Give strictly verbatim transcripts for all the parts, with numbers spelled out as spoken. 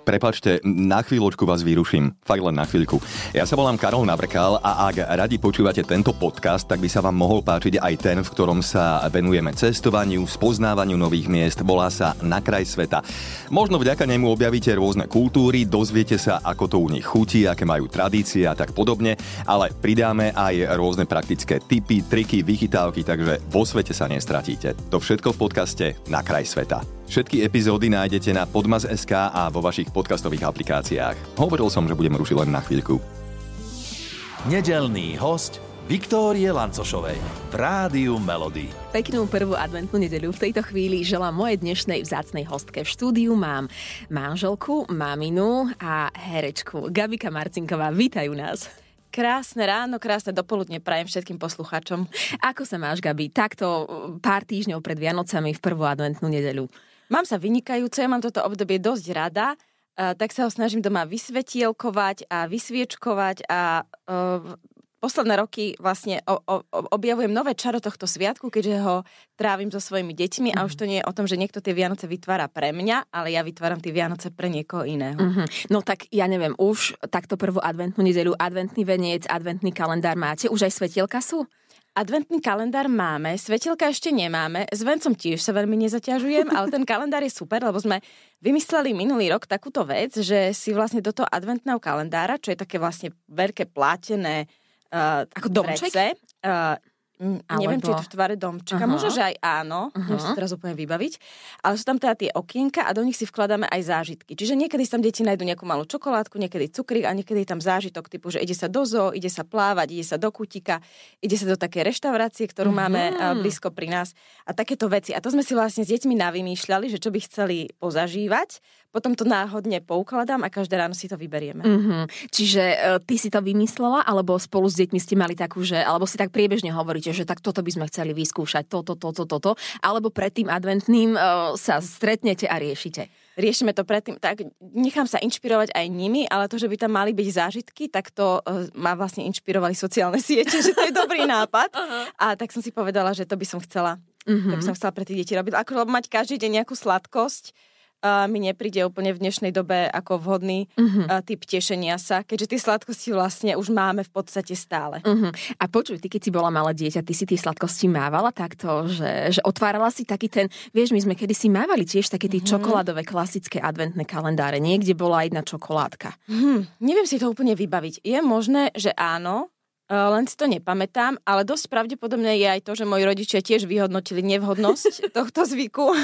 Prepáčte, na chvíľočku vás vyruším. Fakt len na chvíľku. Ja sa volám Karol Navrkal a ak radi počúvate tento podcast, tak by sa vám mohol páčiť aj ten, v ktorom sa venujeme cestovaniu, spoznávaniu nových miest. Volá sa Na kraj sveta. Možno vďaka nemu objavíte rôzne kultúry, dozviete sa, ako to u nich chutí, aké majú tradície a tak podobne, ale pridáme aj rôzne praktické tipy, triky, vychytávky, takže vo svete sa nestratíte. To všetko v podcaste Na kraj sveta. Všetky epizódy nájdete na podmas bodka es ká a vo vašich podcastových aplikáciách. Hovoril som, že budem rušiť len na chvíľku. Nedeľný hosť Viktórie Lancošovej v Rádiu Melody. Peknú prvú adventnú nedeľu v tejto chvíli želám mojej dnešnej vzácnej hostke. V štúdiu mám manželku, maminu a herečku. Gabika Marcinková, vítajú nás. Krásne ráno, krásne dopoludne prajem všetkým poslucháčom. Ako sa máš, Gabi? Takto pár týždňov pred Vianocami v prvú adventnú nedeľu. Mám sa vynikajúce, ja mám toto obdobie dosť rada, tak sa ho snažím doma vysvetielkovať a vysviečkovať a uh, posledné roky vlastne o, o, objavujem nové čaro tohto sviatku, keďže ho trávim so svojimi deťmi a už to nie je o tom, že niekto tie Vianoce vytvára pre mňa, ale ja vytváram tie Vianoce pre niekoho iného. Mm-hmm. No tak ja neviem, už takto prvú adventnú nedeľu, adventný veniec, adventný kalendár máte? Už aj svetielka sú? Adventný kalendár máme, svetielka ešte nemáme, s vencom tiež sa veľmi nezaťažujem, ale ten kalendár je super, lebo sme vymysleli minulý rok takúto vec, že si vlastne do toho adventného kalendára, čo je také vlastne veľké plátené uh, ako domček? Vrece, uh, Alebo... Neviem, či je to v tvare domčeka. Uh-huh. Možno, že aj áno. Uh-huh. Neviem si teraz úplne vybaviť. Ale sú tam teda tie okienka a do nich si vkladáme aj zážitky. Čiže niekedy si tam deti nájdu nejakú malú čokoládku, niekedy cukrík a niekedy tam zážitok typu, že ide sa do zoo, ide sa plávať, ide sa do kutika, ide sa do také reštaurácie, ktorú uh-huh. máme uh, blízko pri nás. A takéto veci. A to sme si vlastne s deťmi navymýšľali, že čo by chceli pozažívať. Potom to náhodne poukladám a každé ráno si to vyberieme. Uh-huh. Čiže uh, ty si to vymyslela, alebo spolu s deťmi ste mali takú, že, alebo si tak priebežne hovoríte, že tak toto by sme chceli vyskúšať, toto, toto, toto, alebo pred tým adventným uh, sa stretnete a riešite? Riešime to predtým, tak nechám sa inšpirovať aj nimi, ale to, že by tam mali byť zážitky, tak to uh, ma vlastne inšpirovali sociálne siete, že to je dobrý nápad. Uh-huh. A tak som si povedala, že to by som chcela, uh-huh. to by som chcela pre tie deti robiť. Ako mať každý deň nejakú sladkosť, Uh, mi nepríde úplne v dnešnej dobe ako vhodný uh-huh. uh, typ tešenia sa, keďže tie sladkosti vlastne už máme v podstate stále. Uh-huh. A počuj, ty keď si bola malé dieťa, ty si tie sladkosti mávala takto, že, že otvárala si taký ten, vieš, my sme kedysi mávali tiež také tie uh-huh. čokoládové klasické adventné kalendáre. Niekde bola jedna čokoládka. Uh-huh. Neviem si to úplne vybaviť. Je možné, že áno, uh, len si to nepamätám, ale dosť pravdepodobné je aj to, že moji rodičia tiež vyhodnotili nevhodnosť tohto zvyku.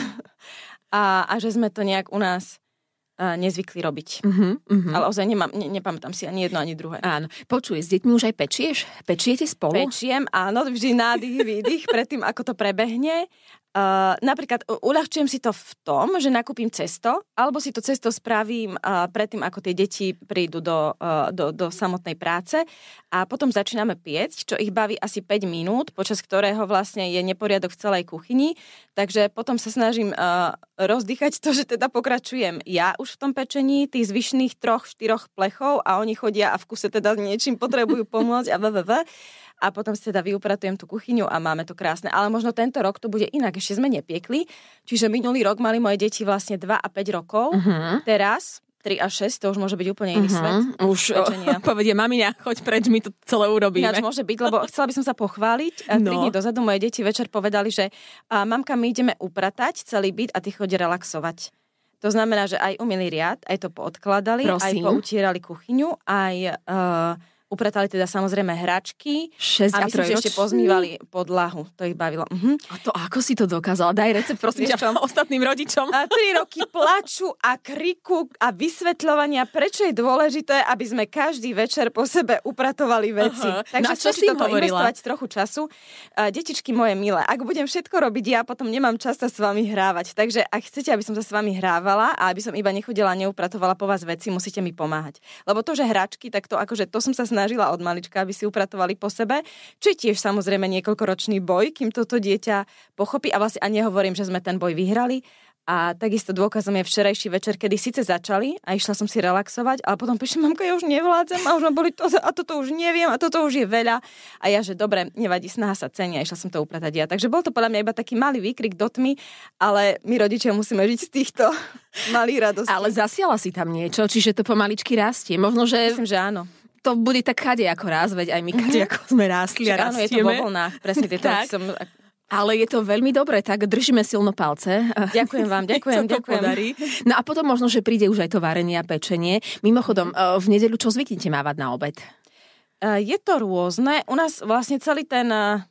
A, a že sme to nejak u nás uh, nezvykli robiť. Uh-huh, uh-huh. Ale ozaj nemám, ne, nepamätám si ani jedno, ani druhé. Áno. Počuj, s deťmi už aj pečieš? Pečiete spolu? Pečiem, áno, vždy nádych, výdych, predtým ako to prebehne. Uh, napríklad uľahčujem si to v tom, že nakúpim cesto, alebo si to cesto spravím uh, predtým, ako tie deti prídu do, uh, do, do samotnej práce a potom začíname piecť, čo ich baví asi päť minút, počas ktorého vlastne je neporiadok v celej kuchyni, takže potom sa snažím uh, rozdýchať to, že teda pokračujem ja už v tom pečení, tých zvyšných troch, štyroch plechov a oni chodia a v kuse teda niečím potrebujú pomôcť a vvv. A potom si teda vyupratujem tú kuchyňu a máme to krásne. Ale možno tento rok to bude inak, ešte sme nepiekli. Čiže minulý rok mali moje deti vlastne dva a päť rokov. Uh-huh. Teraz tri a šesť, to už môže byť úplne iný uh-huh. svet. Už povedie, mamina, choď preč, my to celé urobíme. Ináč môže byť, lebo chcela by som sa pochváliť. A tri no. dní dozadu moje deti večer povedali, že a, mamka, my ideme upratať celý byt a ty chodí relaxovať. To znamená, že aj umýli riad, aj to poodkladali, Prosím. aj poutierali kuchyňu, aj... Uh, upratali teda samozrejme hračky šesť a my si ešte pozmývali podlahu. To ich bavilo. Uh-huh. A to ako si to dokázala? Daj recept, prosím ťa, ostatným rodičom. A tri roky plaču a kriku a vysvetľovania, prečo je dôležité, aby sme každý večer po sebe upratovali veci. Uh-huh. Takže no, čo si toto investovať trochu času. Uh, detičky moje milé, ak budem všetko robiť, ja potom nemám čas sa s vami hrávať. Takže ak chcete, aby som sa s vami hrávala a aby som iba nechodila a neupratovala po vás veci, musíte mi pomáhať. Lebo to, že hračky, tak to akože to som sa snažila od malička, aby si upratovali po sebe, čo je tiež samozrejme niekoľkoročný boj, kým toto dieťa pochopí a vlastne ani nehovorím, že sme ten boj vyhrali, A takisto dôkazom je včerajší večer, kedy síce začali a išla som si relaxovať, ale potom píšem, mamka, ja už nevládzem a už ma boli to a toto už neviem a toto už je veľa. A ja, že dobre, nevadí, snaha sa cenia, išla som to upratať ja. Takže bol to podľa mňa iba taký malý výkrik do tmy, ale my rodičia musíme žiť z týchto malých radostí. Ale zasiala si tam niečo, čiže to pomaličky rastie. Možno, že... Myslím, že áno. To bude tak kade ako raz, veď aj my kade ako sme rástli a rastieme. Áno, je to vo vlnách, presne tieto som... Ale je to veľmi dobré, tak držíme silno palce. Ďakujem vám, ďakujem, ďakujem. Podarí. No a potom možno, že príde už aj to varenie a pečenie. Mimochodom, v nedeľu čo zvyknete mávať na obed? Je to rôzne. U nás vlastne celý ten...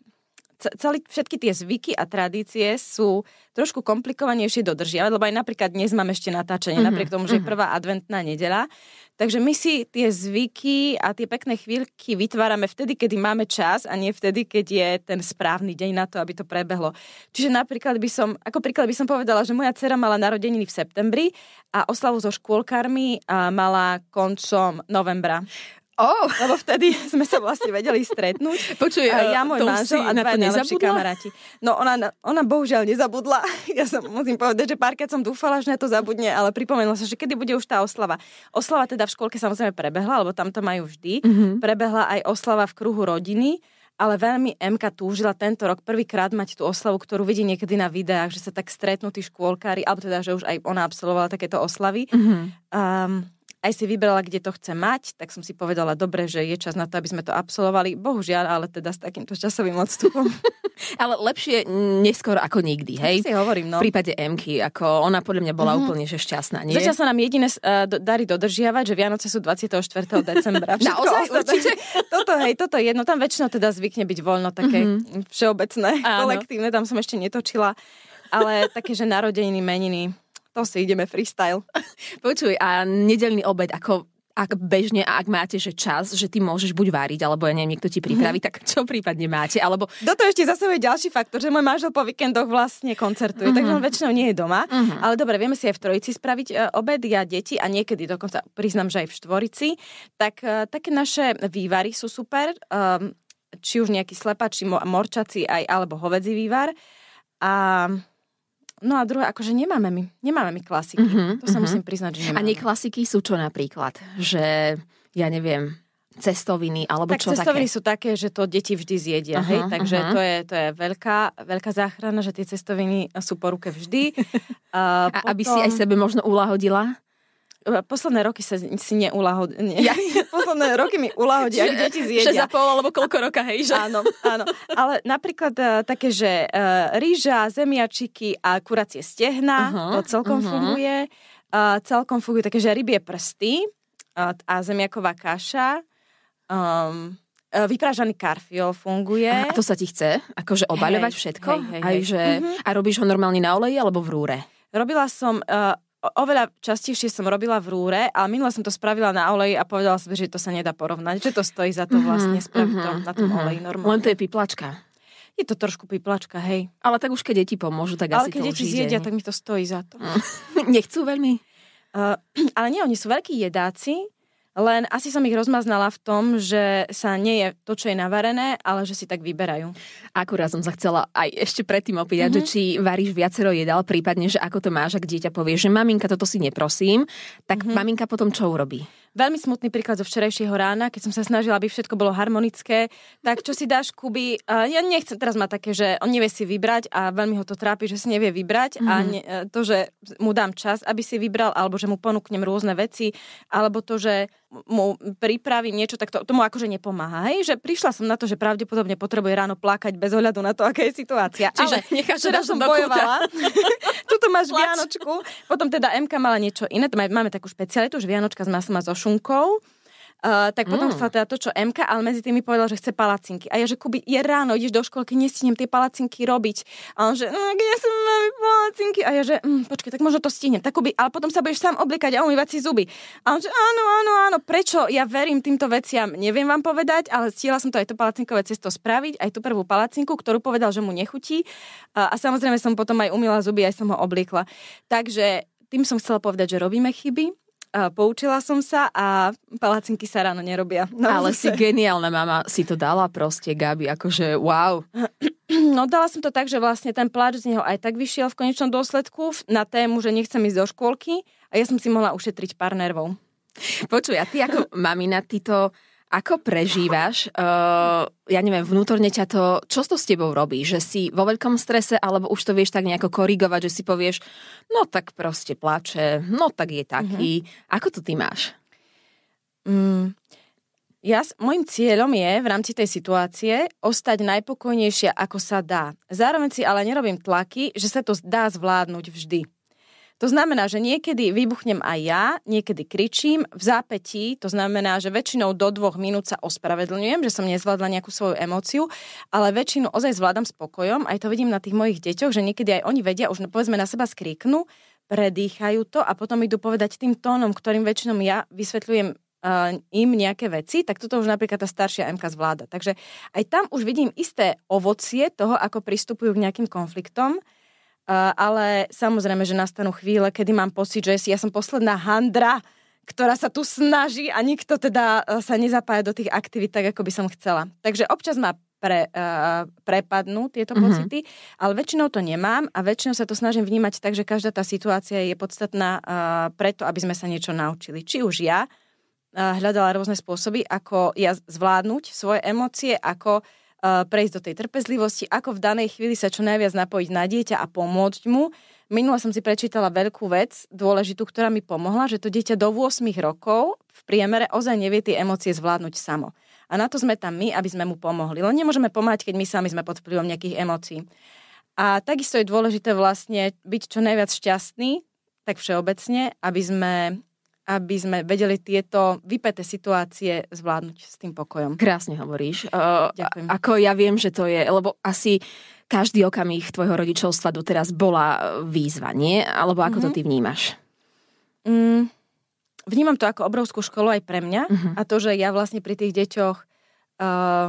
Celý, všetky tie zvyky a tradície sú trošku komplikovanejšie dodržiavať, lebo aj napríklad dnes mám ešte natáčanie, mm-hmm. napriek tomu, že je prvá adventná nedeľa. Takže my si tie zvyky a tie pekné chvíľky vytvárame vtedy, kedy máme čas a nie vtedy, keď je ten správny deň na to, aby to prebehlo. Čiže napríklad by som, ako príklad by som povedala, že moja dcera mala narodeniny v septembri a oslavu so škôlkarmi mala koncom novembra. Oh. Lebo vtedy sme sa vlastne vedeli stretnúť. Počuj, ja, môj manžel a dva najlepší kamaráti. No ona, ona bohužiaľ nezabudla. Ja sa musím povedať, že párkrát som dúfala, že na to zabudne, ale pripomenula sa, že kedy bude už tá oslava. Oslava teda v škôlke samozrejme prebehla, lebo tam to majú vždy. Mm-hmm. Prebehla aj oslava v kruhu rodiny, ale veľmi Emka túžila tento rok prvýkrát mať tú oslavu, ktorú vidí niekedy na videách, že sa tak stretnú tí škôlkári, alebo teda, že už aj ona absolvovala takéto oslavy. Mm-hmm. Um, Aj si vybrala, kde to chce mať, tak som si povedala, dobre, že je čas na to, aby sme to absolvovali. Bohužiaľ, ale teda s takýmto časovým odstupom. Ale lepšie neskôr ako nikdy, hej? Si hovorím, no. V prípade Emky, ako ona podľa mňa bola mm-hmm. úplne že šťastná, nie? Zatiaľ sa nám jediné uh, darí dodržiavať, že Vianoce sú dvadsiateho štvrtého decembra. Naozaj, určite? Toto, hej, toto jedno, tam väčšinou teda zvykne byť voľno, také mm-hmm. všeobecné, áno. Kolektívne, tam som ešte netočila, ale také, že narodeniny, meniny. To si ideme freestyle. Počuj, a nedeľný obed, ako ak bežne a ak máte že čas, že ty môžeš buď váriť, alebo ja neviem, niekto ti pripraví, mm-hmm. tak čo prípadne máte? Alebo... Do toho ešte zase je ďalší faktor, že môj manžel po víkendoch vlastne koncertuje, mm-hmm. takže on väčšinou nie je doma. Mm-hmm. Ale dobre, vieme si aj v trojici spraviť uh, obed, ja, deti a niekedy dokonca priznám, že aj v štvorici. Tak uh, také naše vývary sú super, um, či už nejaký slepačí, morčací aj, alebo hovedzí vývar. A... No a druhé, akože nemáme my, nemáme my klasiky. Mm-hmm, to sa mm-hmm. musím priznať, že nemáme. A nie klasiky sú čo napríklad? Že, ja neviem, cestoviny, alebo tak čo také? Tak cestoviny sú také, že to deti vždy zjedia, uh-huh, hej? Takže uh-huh. to je, to je veľká, veľká záchrana, že tie cestoviny sú po ruke vždy. Uh, a potom... aby si aj sebe možno uľahodila? Posledné roky sa si neulahodia. Nie. Ja. Posledné roky mi ulahodia, ak deti zjedia. šesť a pol alebo koľko roka, hej? Že? Áno, áno. Ale napríklad uh, také, že uh, rýža, zemiačiky a kuracie stehna, uh-huh, to celkom uh-huh. funguje. Uh, celkom fungujú také, že rybie prsty uh, a zemiaková kaša. Um, uh, vyprážaný karfiol funguje. A to sa ti chce? Akože obaľovať hej, všetko? Hej, hej, aj, hej. Že... Uh-huh. A robíš ho normálne na oleji alebo v rúre? Robila som... Uh, Oveľa častejšie som robila v rúre, ale minule som to spravila na oleji a povedala som, že to sa nedá porovnať, že to stojí za to vlastne spraviť to na tom oleji normálne. Len to je piplačka. Je to trošku piplačka, hej. Ale tak už keď deti pomôžu, tak ale asi to už ide. Ale keď deti zjedia, tak mi to stojí za to. Nechcú veľmi? Uh, ale nie, oni sú veľkí jedáci, len asi som ich rozmaznala v tom, že sa nie je to, čo je navarené, ale že si tak vyberajú. Akurát som sa chcela aj ešte predtým opýtať, mm-hmm. že či varíš viacero jedál, prípadne, že ako to máš, ak dieťa povie, že maminka, toto si neprosím, tak mm-hmm. maminka potom čo urobí? Veľmi smutný príklad zo včerajšieho rána, keď som sa snažila, aby všetko bolo harmonické. Tak čo si dáš, Kuby? Uh, ja nechcem teraz mať také, že on nevie si vybrať a veľmi ho to trápi, že si nevie vybrať mm-hmm. a ne, to, že mu dám čas, aby si vybral, alebo že mu ponúknem rôzne veci, alebo to, že mu pripravím niečo, tak to, tomu akože nepomáha. Hej? Že prišla som na to, že pravdepodobne potrebuje ráno plakať bez ohľadu na to, aká je situácia. Čiže necháš, že som bojovala. Tuto máš Plač. Vianočku. Potom teda Emka mala niečo iné. Máme takú špecialitu, že Vianočka s maslom a so šunkou. Uh, tak potom mm. sa teda to, čo Emka, ale medzi tými povedal, že chce palacinky. A ja, že Kuby, je ráno, ideš do školky, nestihnem tie palacinky robiť. A on, že, no, ja som mali palacinky. A ja, že, mm, počkaj, tak možno to stihnem. Tak Kuby, ale potom sa budeš sám oblikať a umývať si zuby. A on, že, áno, áno, áno, prečo? Ja verím týmto veciam, neviem vám povedať, ale stihla som to aj to palacinkové cesto spraviť, aj tú prvú palacinku, ktorú povedal, že mu nechutí. A, a samozrejme som potom aj umýla zuby, aj som ho obliekla. Takže tým som chcela povedať, že robíme chyby. A poučila som sa a palacinky sa ráno nerobia. No, ale zase. Si geniálna mama, si to dala proste, Gabi, akože wow. No dala som to tak, že vlastne ten pláč z neho aj tak vyšiel v konečnom dôsledku na tému, že nechcem ísť do škôlky a ja som si mohla ušetriť pár nervov. Počuj, a ty ako mamina, ty to ako prežívaš? Uh, ja neviem, vnútorne ťa to, čo to s tebou robí? Že si vo veľkom strese, alebo už to vieš tak nejako korigovať, že si povieš, no tak proste plače, no tak je taký. Mm-hmm. Ako to ty máš? Mm, ja, môjim cieľom je v rámci tej situácie ostať najpokojnejšia, ako sa dá. Zároveň si ale nerobím tlaky, že sa to dá zvládnuť vždy. To znamená, že niekedy vybuchnem aj ja, niekedy kričím, v zápätí, to znamená, že väčšinou do dvoch minút sa ospravedlňujem, že som nezvládla nejakú svoju emóciu, ale väčšinu ozaj zvládam spokojom, aj to vidím na tých mojich deťoch, že niekedy aj oni vedia, už povedzme na seba skríknú, predýchajú to a potom idú povedať tým tónom, ktorým väčšinou ja vysvetľujem uh, im nejaké veci, tak toto už napríklad tá staršia Emka zvláda. Takže aj tam už vidím isté ovocie toho, ako pristupujú k nejakým konfliktom. Uh, ale samozrejme, že nastanú chvíle, kedy mám pocit, že ja som posledná handra, ktorá sa tu snaží a nikto teda uh, sa nezapája do tých aktivít tak, ako by som chcela. Takže občas ma pre, uh, prepadnú tieto mm-hmm. pocity, ale väčšinou to nemám a väčšinou sa to snažím vnímať tak, že každá tá situácia je podstatná uh, preto, aby sme sa niečo naučili. Či už ja uh, hľadala rôzne spôsoby, ako ja zvládnuť svoje emócie, ako prejsť do tej trpezlivosti, ako v danej chvíli sa čo najviac napojiť na dieťa a pomôcť mu. Minule som si prečítala veľkú vec, dôležitú, ktorá mi pomohla, že to dieťa do ôsmich rokov v priemere ozaj nevie tie emócie zvládnuť samo. A na to sme tam my, aby sme mu pomohli. Len nemôžeme pomáhať, keď my sami sme pod vplyvom nejakých emócií. A takisto je dôležité vlastne byť čo najviac šťastný, tak všeobecne, aby sme... aby sme vedeli tieto vypäté situácie zvládnuť s tým pokojom. Krásne hovoríš. Uh, Ďakujem. Ako ja viem, že to je, lebo asi každý okamih tvojho rodičovstva doteraz bola výzva, nie? Alebo ako mm-hmm. to ty vnímaš? Mm, vnímam to ako obrovskú školu aj pre mňa mm-hmm. a to, že ja vlastne pri tých deťoch uh,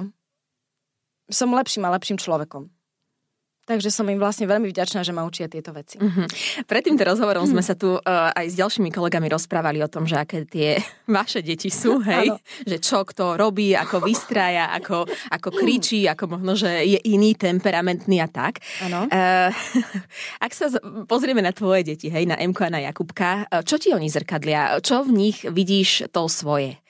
som lepším a lepším človekom. Takže som im vlastne veľmi vďačná, že ma učia tieto veci. Mm-hmm. Pred týmto rozhovorom mm. sme sa tu uh, aj s ďalšími kolegami rozprávali o tom, že aké tie vaše deti sú, hej? Že čo kto robí, ako vystrája, ako, ako kričí, ako možno, že je iný, temperamentný a tak. Áno. Uh, ak sa pozrieme na tvoje deti, hej, na Emku a na Jakubka, čo ti oni zrkadlia? Čo v nich vidíš to svoje?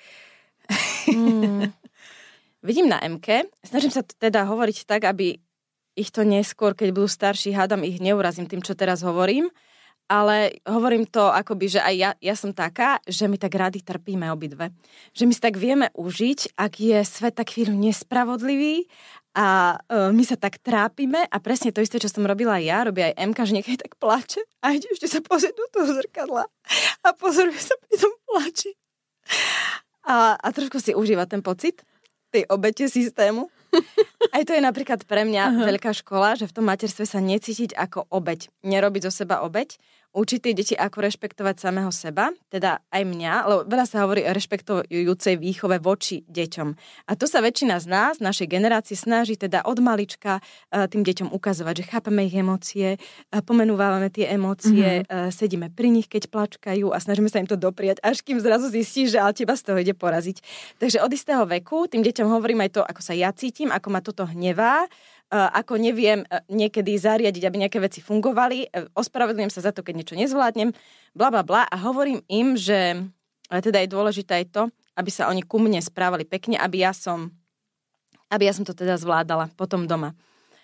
Mm. Vidím na Emke. Snažím sa teda hovoriť tak, aby ich to neskôr, keď budú starší, hádam, ich neurazím tým, čo teraz hovorím, ale hovorím to akoby, že aj ja, ja som taká, že my tak radi trpíme obidve. Že my si tak vieme užiť, ak je svet tak chvíľu nespravodlivý a uh, my sa tak trápime a presne to isté, čo som robila aj ja, robí aj Emka, že niekedy tak plače a ide ešte sa pozrieť do toho zrkadla a pozoruje sa pri tom plači. A, a trošku si užíva ten pocit tej obete systému. Aj to je napríklad pre mňa uh-huh. veľká škola, že v tom materstve sa necítiť ako obeť. Nerobiť zo seba obeť. Učiť tie deti, ako rešpektovať samého seba, teda aj mňa, lebo veľa sa hovorí o rešpektujúcej výchove voči deťom. A to sa väčšina z nás, našej generácie, snaží teda od malička tým deťom ukazovať, že chápeme ich emócie, pomenúvame tie emócie, uh-huh. sedíme pri nich, keď plačkajú a snažíme sa im to dopriať, až kým zrazu zistíš, že ale teba z toho ide poraziť. Takže od istého veku tým deťom hovorím aj to, ako sa ja cítim, ako ma toto hnevá, ako neviem niekedy zariadiť, aby nejaké veci fungovali, ospravedlňujem sa za to, keď niečo nezvládnem, bla bla bla a hovorím im, že teda je dôležité aj to, aby sa oni ku mne správali pekne, aby ja som aby ja som to teda zvládala potom doma.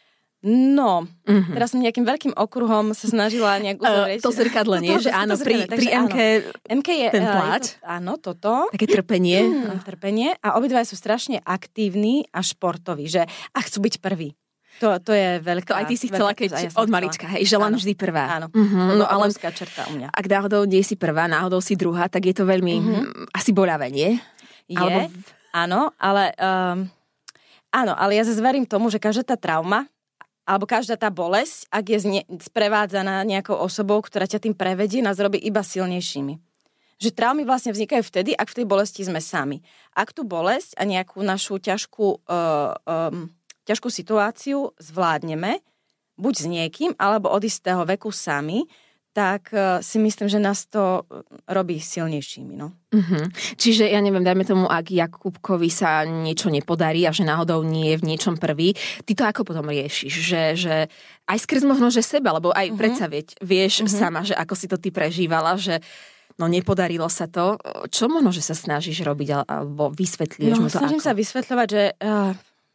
No, mm-hmm. teraz som nejakým veľkým okruhom sa snažila nejak uzavrieť. Uh, to zrkadlenie, že áno, pri, pri Emke, Emke je ten pláč. To, áno, toto. Také trpenie. Mm, trpenie a obidva sú strašne aktívni a športoví, že a chcú byť prví. To, to je veľká... To aj ty si chcela, keď ja od malička, hej, že len vždy prvá. Áno, uh-huh. no, ale čerta u mňa. Ak náhodou nie si prvá, náhodou si druhá, tak je to veľmi uh-huh. asi boľavé, nie? Je, Alebo... áno, ale um, áno, ale ja zase verím tomu, že každá tá trauma alebo každá tá bolesť, ak je zne, sprevádzaná nejakou osobou, ktorá ťa tým prevedie, nás robí iba silnejšími. Že traumy vlastne vznikajú vtedy, ak v tej bolesti sme sami. Ak tú bolesť a nejakú našu ťažkú... Uh, um, ťažkú situáciu zvládneme, buď s niekým, alebo od istého veku sami, tak uh, si myslím, že nás to robí silnejšími. No. Uh-huh. Čiže, ja neviem, dajme tomu, ak Jakubkovi sa niečo nepodarí a že náhodou nie je v niečom prvý, ty to ako potom riešiš? Že, že aj skrz možno, že seba, lebo aj uh-huh. predsa vieť, vieš uh-huh. sama, že ako si to ty prežívala, že no nepodarilo sa to. Čo možno, že sa snažíš robiť alebo vysvetľuješ no, mu to snažím ako? sa vysvetľovať, že, uh,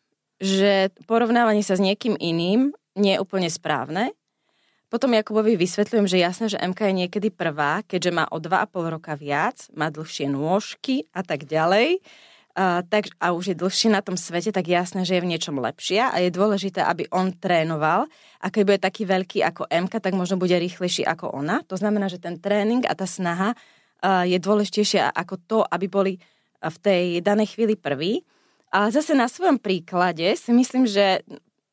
že porovnávanie sa s niekým iným nie je úplne správne. Potom Jakubovi vysvetľujem, že jasné, že Emka je niekedy prvá, keďže má o dva a pol roka viac, má dlhšie nôžky a tak ďalej. Uh, tak, a už je dlhšie na tom svete, tak jasné, že je v niečom lepšia a je dôležité, aby on trénoval. A keď bude taký veľký ako Emka, tak možno bude rýchlejší ako ona. To znamená, že ten tréning a tá snaha uh, je dôležitejšia ako to, aby boli v tej danej chvíli prví. A zase na svojom príklade si myslím, že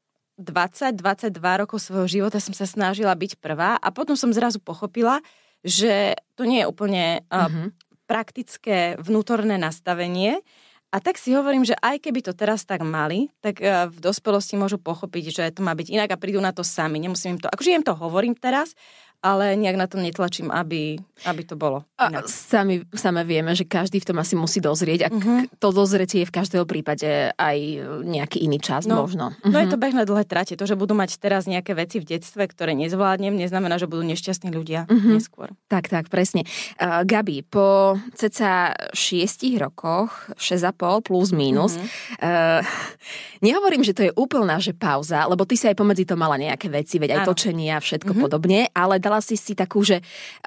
dvadsať dvadsaťdva rokov svojho života som sa snažila byť prvá a potom som zrazu pochopila, že to nie je úplne uh, uh-huh. praktické vnútorné nastavenie. A tak si hovorím, že aj keby to teraz tak mali, tak uh, v dospelosti môžu pochopiť, že to má byť inak a prídu na to sami. Nemusím im to, akože im to hovorím teraz, ale nejak na to netlačím, aby, aby to bolo inak. A sami, sami vieme, že každý v tom asi musí dozrieť a uh-huh. to dozretie je v každého prípade aj nejaký iný čas no, možno. Uh-huh. No je to beh na dlhé trate. To, že budú mať teraz nejaké veci v detstve, ktoré nezvládnem, neznamená, že budú nešťastní ľudia uh-huh. neskôr. Tak, tak, presne. Uh, Gabi, po ceca šiestich rokoch, šesť a pol plus mínus, uh-huh. uh, nehovorím, že to je úplná, že pauza, lebo ty si aj pomedzi to mala nejaké veci, veď aj ano. Točenie a všetko uh-huh. podobne, ale dala si si takú, že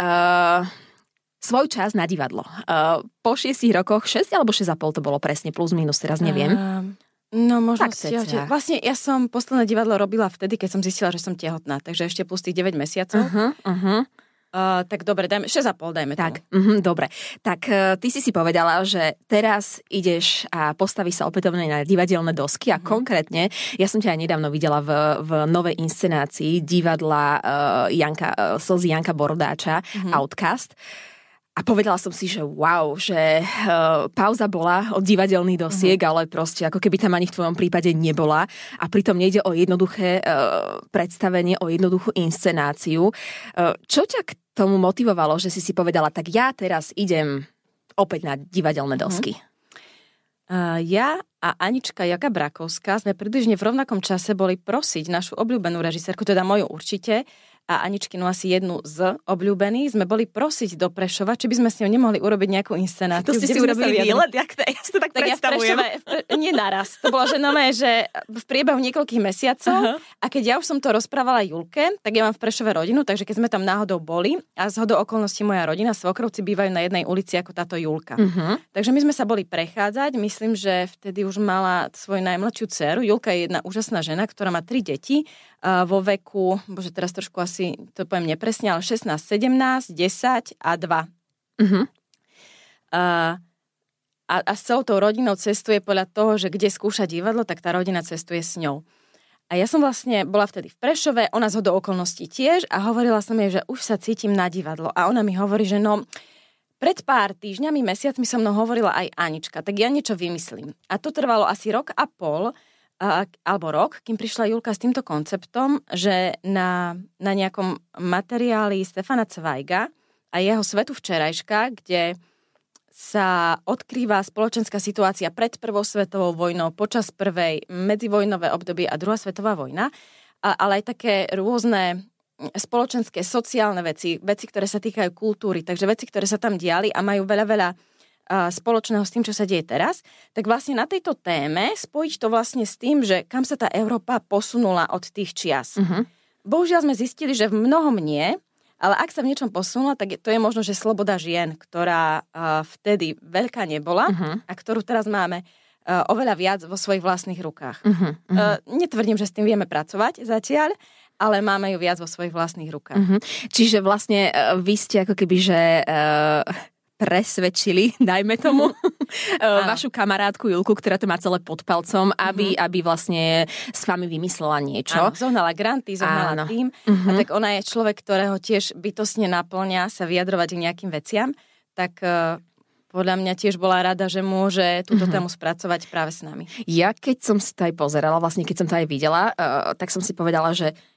uh, svoj čas na divadlo. Uh, po šiestich rokoch, šesť alebo šesť a pol to bolo presne, plus minus, teraz neviem. Uh, no možno ste, vlastne ja som posledné divadlo robila vtedy, keď som zistila, že som tehotná, takže ešte plus tých deväť mesiacov. Uh-huh, uh-huh. Uh, tak dobre, dajme, šesť a pol dajme tak, uh-huh, dobre. Tak uh, ty si si povedala, že teraz ideš a postavíš sa opätovne na divadelné dosky a uh-huh. konkrétne, ja som ťa aj nedávno videla v, v novej inscenácii divadla uh, Janka, uh, slzy Janka Borodáča, uh-huh. Outcast. A povedala som si, že wow, že uh, pauza bola od divadelných dosiek, uh-huh. ale proste ako keby tam ani v tvojom prípade nebola. A pritom nejde o jednoduché uh, predstavenie, o jednoduchú inscenáciu. Uh, čo ťa k tomu motivovalo, že si si povedala, tak ja teraz idem opäť na divadelné dosky? Uh-huh. Uh, ja a Anička Jaka Brakovská sme približne v rovnakom čase boli prosiť našu obľúbenú režisérku, teda moju určite, a Aničkinu asi jednu z obľúbených, sme boli prosiť do Prešova, či by sme s ňou nemohli urobiť nejakú inscenáciu. To ste si urobili výlet? Jak to, ja si to tak, tak predstavujem. Ja v Prešove, nie naraz. To bolo, že, no, že v priebehu niekoľkých mesiacov uh-huh. a keď ja už som to rozprávala Julke, tak ja mám v Prešove rodinu, takže keď sme tam náhodou boli a zhodou okolností moja rodina, svokrovci bývajú na jednej ulici ako táto Julka. Uh-huh. Takže my sme sa boli prechádzať, myslím, že vtedy už mala svoju najmladšiu dceru. Julka je jedna úžasná žena, ktorá má tri deti uh, vo veku, bože teraz trošku asi to poviem nepresne, ale šestnásť, sedemnásť, desať a dva. Uh-huh. Uh, a, a s celou tou rodinou cestuje podľa toho, že kde skúša divadlo, tak tá rodina cestuje s ňou. A ja som vlastne bola vtedy v Prešove, ona zhodou okolností tiež a hovorila som jej, že už sa cítim na divadlo. A ona mi hovorí, že no, pred pár týždňami, mesiacmi so mnou hovorila aj Anička, tak ja niečo vymyslím. A to trvalo asi rok a pol, alebo rok, kým prišla Julka s týmto konceptom, že na, na nejakom materiáli Stefana Cvajga a jeho Svetu včerajška, kde sa odkrýva spoločenská situácia pred prvou svetovou vojnou, počas prvej, medzivojnové obdobie a druhá svetová vojna, a, ale aj také rôzne spoločenské, sociálne veci, veci, ktoré sa týkajú kultúry, takže veci, ktoré sa tam diali a majú veľa, veľa spoločného s tým, čo sa deje teraz, tak vlastne na tejto téme spojiť to vlastne s tým, že kam sa tá Európa posunula od tých čias. Uh-huh. Bohužiaľ sme zistili, že v mnohom nie, ale ak sa v niečom posunula, tak to je možno, že sloboda žien, ktorá uh, vtedy veľká nebola uh-huh. a ktorú teraz máme uh, oveľa viac vo svojich vlastných rukách. Uh-huh. Uh, netvrdím, že s tým vieme pracovať zatiaľ, ale máme ju viac vo svojich vlastných rukách. Uh-huh. Čiže vlastne uh, vy ste ako keby, že... Uh... presvedčili, dajme tomu, vašu kamarátku Julku, ktorá to má celé pod palcom, aby, mm-hmm. aby vlastne s vami vymyslela niečo. Áno, zohnala granty, zohnala tým. Mm-hmm. A tak ona je človek, ktorého tiež bytostne naplňa sa vyjadrovať k nejakým veciam. Tak uh, podľa mňa tiež bola rada, že môže túto mm-hmm. tému spracovať práve s nami. Ja keď som si to aj pozerala, vlastne keď som to aj videla, uh, tak som si povedala, že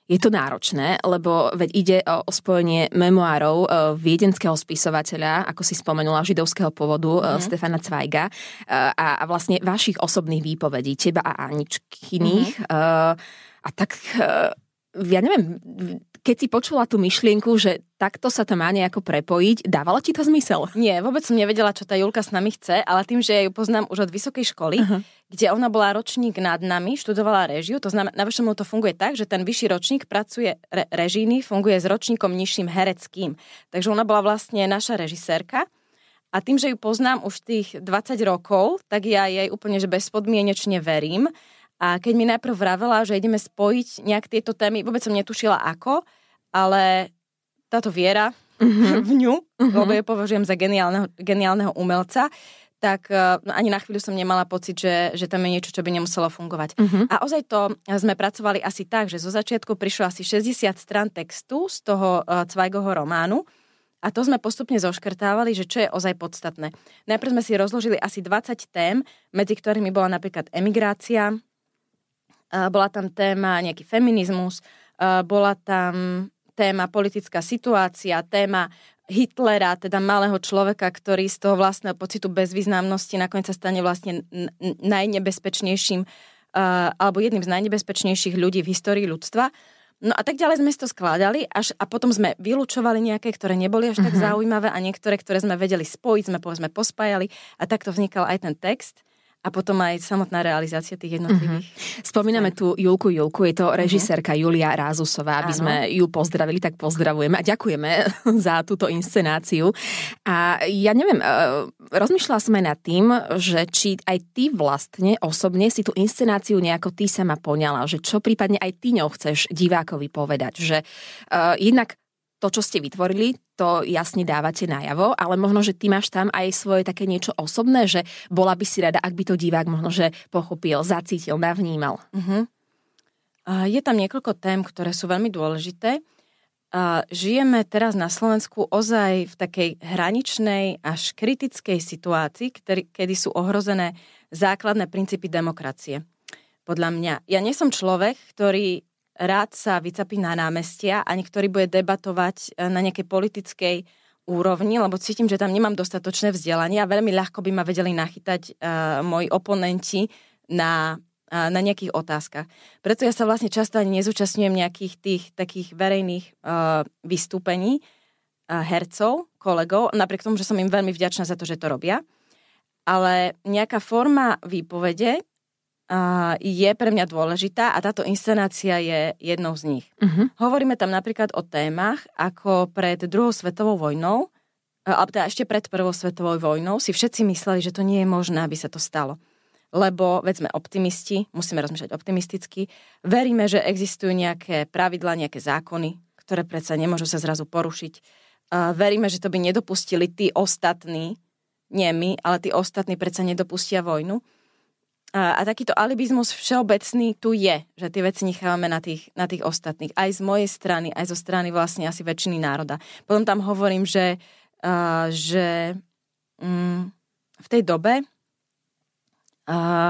Je to náročné, lebo veď ide o, o spojenie memoárov e, viedenského spisovateľa, ako si spomenula, židovského pôvodu mm. Stefana Zweiga e, a, a vlastne vašich osobných výpovedí, teba a Aničkyných. Mm. E, a tak, e, ja neviem, keď si počula tú myšlienku, že takto sa to má nejako prepojiť, dávalo ti to zmysel? Nie, vôbec som nevedela, čo tá Julka s nami chce, ale tým, že ja ju poznám už od vysokej školy, uh-huh. kde ona bola ročník nad nami, študovala réžiu, to znamená, na vašom to funguje tak, že ten vyšší ročník pracuje re- režijný, funguje s ročníkom nižším hereckým. Takže ona bola vlastne naša režisérka a tým, že ju poznám už tých dvadsať rokov, tak ja jej úplne že bezpodmienečne verím. A keď mi najprv vravela, že ideme spojiť nejak tieto témy, vôbec som netušila ako, ale táto viera uh-huh. v ňu, uh-huh. lebo ju považujem za geniálneho, geniálneho umelca, tak no, ani na chvíľu som nemala pocit, že, že tam je niečo, čo by nemuselo fungovať. Uh-huh. A ozaj to sme pracovali asi tak, že zo začiatku prišlo asi šesťdesiat strán textu z toho uh, Zweigovho románu a to sme postupne zoškrtávali, že čo je ozaj podstatné. Najprv sme si rozložili asi dvadsať tém, medzi ktorými bola napríklad emigrácia, uh, bola tam téma nejaký feminizmus, uh, bola tam téma politická situácia, téma Hitlera, teda malého človeka, ktorý z toho vlastného pocitu bezvýznamnosti nakoniec sa stane vlastne najnebezpečnejším uh, alebo jedným z najnebezpečnejších ľudí v histórii ľudstva. No a tak ďalej sme si to skládali až, a potom sme vylúčovali nejaké, ktoré neboli až tak uh-huh. zaujímavé a niektoré, ktoré sme vedeli spojiť, sme povedzme pospájali a takto vznikal aj ten text. A potom aj samotná realizácia tých jednotlivých. Uh-huh. Spomíname tu Julku Julku, je to režisérka uh-huh. Julia Rázusová, aby Áno. sme ju pozdravili, tak pozdravujeme a ďakujeme za túto inscenáciu. A ja neviem, rozmýšľala som aj nad tým, že či aj ty vlastne osobne si tú inscenáciu nejako ty sama poňala, že čo prípadne aj ty ňou chceš divákovi povedať, že uh, jednak to, čo ste vytvorili, to jasne dávate najavo, ale možno, že ty máš tam aj svoje také niečo osobné, že bola by si rada, ak by to divák možno, že pochopil, zacítil, navnímal. Uh-huh. Je tam niekoľko tém, ktoré sú veľmi dôležité. Žijeme teraz na Slovensku ozaj v takej hraničnej až kritickej situácii, kedy sú ohrozené základné princípy demokracie. Podľa mňa. Ja nie som človek, ktorý rád sa vycapí na námestia, ani ktorý bude debatovať na nejakej politickej úrovni, lebo cítim, že tam nemám dostatočné vzdelanie a veľmi ľahko by ma vedeli nachytať uh, moji oponenti na, uh, na nejakých otázkach. Preto ja sa vlastne často ani nezúčastňujem nejakých tých takých verejných uh, vystúpení uh, hercov, kolegov, napriek tomu, že som im veľmi vďačná za to, že to robia. Ale nejaká forma výpovede Uh, je pre mňa dôležitá a táto inscenácia je jednou z nich. Uh-huh. Hovoríme tam napríklad o témach, ako pred druhou svetovou vojnou, uh, alebo teda ešte pred prvou svetovou vojnou si všetci mysleli, že to nie je možné, aby sa to stalo. Lebo veď sme optimisti, musíme rozmýšľať optimisticky, veríme, že existujú nejaké pravidlá, nejaké zákony, ktoré predsa nemôžu sa zrazu porušiť. Uh, veríme, že to by nedopustili tí ostatní, nie my, ale tí ostatní predsa nedopustia vojnu. A, a takýto alibizmus všeobecný tu je, že tie veci nechávame na tých, na tých ostatných. Aj z mojej strany, aj zo strany vlastne asi väčšiny národa. Potom tam hovorím, že, uh, že um, v tej dobe uh,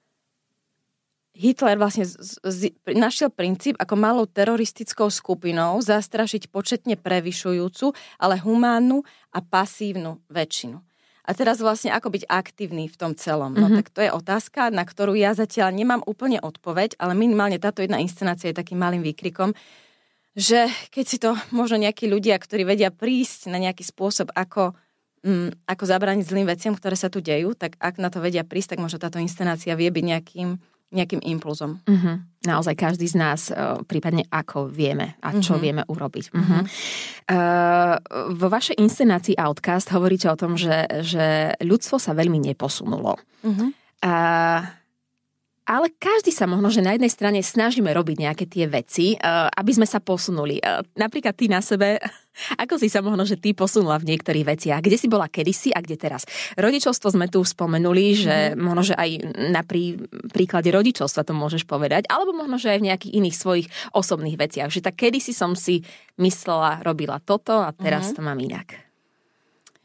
Hitler vlastne z, z, našiel princíp, ako malou teroristickou skupinou zastrašiť početne prevyšujúcu, ale humánnu a pasívnu väčšinu. A teraz vlastne ako byť aktívny v tom celom. No mm-hmm. tak to je otázka, na ktorú ja zatiaľ nemám úplne odpoveď, ale minimálne táto jedna inscenácia je takým malým výkrikom, že keď si to možno nejakí ľudia, ktorí vedia prísť na nejaký spôsob, ako, mm, ako zabrániť zlým veciam, ktoré sa tu dejú, tak ak na to vedia prísť, tak možno táto inscenácia vie byť nejakým, nejakým impulzom. Mm-hmm. Naozaj každý z nás, uh, prípadne ako vieme a čo mm-hmm. vieme urobiť. Mm-hmm. Uh, vo vašej inscenácii Outcast hovoríte o tom, že, že ľudstvo sa veľmi neposunulo. Mm-hmm. Uh, ale každý sa možno, že na jednej strane snažíme robiť nejaké tie veci, uh, aby sme sa posunuli. Uh, napríklad ty na sebe, ako si sa možno, že ty posunula v niektorých veciach? Kde si bola kedysi a kde teraz? Rodičovstvo sme tu spomenuli, že mm. možno, že aj na prí, príklade rodičovstva to môžeš povedať, alebo možno, že aj v nejakých iných svojich osobných veciach. Že tak kedysi som si myslela, robila toto a teraz mm. to mám inak.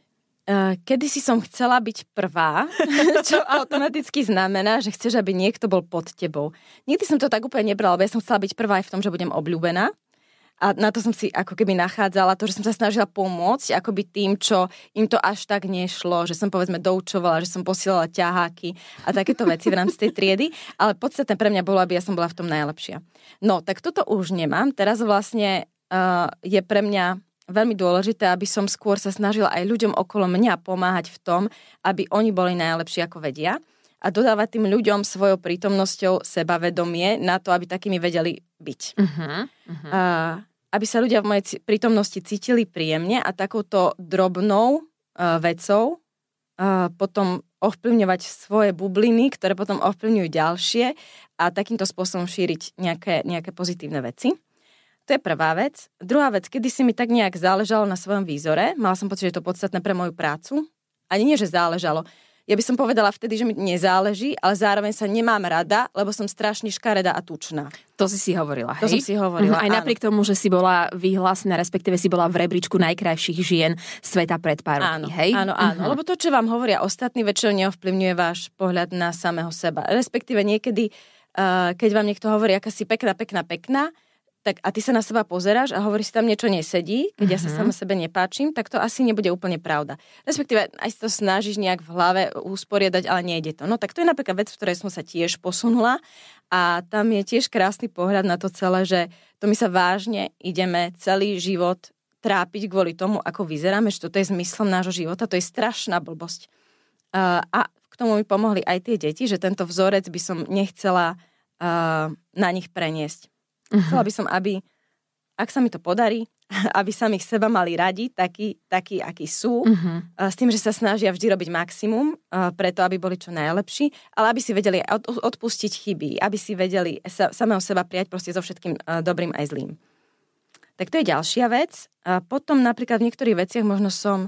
Kedy si som chcela byť prvá, čo automaticky znamená, že chceš, aby niekto bol pod tebou. Nikdy som to tak úplne nebrala, lebo ja som chcela byť prvá aj v tom, že budem obľúbená. A na to som si ako keby nachádzala to, že som sa snažila pomôcť akoby tým, čo im to až tak nešlo, že som povedzme doučovala, že som posielala ťaháky a takéto veci v rámci tej triedy, ale podstatné pre mňa bolo, aby ja som bola v tom najlepšia. No, tak toto už nemám. Teraz vlastne uh, je pre mňa veľmi dôležité, aby som skôr sa snažila aj ľuďom okolo mňa pomáhať v tom, aby oni boli najlepší ako vedia a dodávať tým ľuďom svojou prítomnosťou sebavedomie na to, aby takými vedeli byť. Uh-huh, uh-huh. Uh, aby sa ľudia v mojej prítomnosti cítili príjemne a takouto drobnou uh, vecou uh, potom ovplyvňovať svoje bubliny, ktoré potom ovplyvňujú ďalšie a takýmto spôsobom šíriť nejaké, nejaké pozitívne veci. To je prvá vec. Druhá vec, kedy si mi tak nejak záležalo na svojom výzore, mala som pocit, že je to podstatné pre moju prácu. Ani nie, že záležalo. Ja by som povedala vtedy, že mi nezáleží, ale zároveň sa nemám rada, lebo som strašne škaredá a tučná. To si si hovorila, hej? To som si hovorila, mm, Aj napriek áno. tomu, že si bola vyhlásená, respektíve si bola v rebríčku najkrajších žien sveta pred pár rokmi, hej? Áno, áno, uh-huh. Lebo to, čo vám hovoria ostatní, väčšinou neovplyvňuje váš pohľad na samého seba. Respektíve niekedy, uh, keď vám niekto hovorí, aká si pekná, pekná, pekná, tak a ty sa na seba pozeráš a hovoríš, si tam niečo nesedí, keď uh-huh. ja sa sama sebe nepáčim, tak to asi nebude úplne pravda. Respektíve aj si to snažíš nejak v hlave usporiadať, ale nejde to. No tak to je napríklad vec, v ktorej som sa tiež posunula a tam je tiež krásny pohľad na to celé, že to my sa vážne ideme celý život trápiť kvôli tomu, ako vyzeráme, že toto je zmyslom nášho života, to je strašná blbosť. Uh, a k tomu mi pomohli aj tie deti, že tento vzorec by som nechcela uh, na nich preniesť. Uh-huh. Chcela by som, aby, ak sa mi to podarí, aby samých seba mali radi, takí, takí akí sú, uh-huh. s tým, že sa snažia vždy robiť maximum, preto, aby boli čo najlepší, ale aby si vedeli od, odpustiť chyby, aby si vedeli sa, samého seba prijať proste so všetkým dobrým aj zlým. Tak to je ďalšia vec. A potom napríklad v niektorých veciach možno som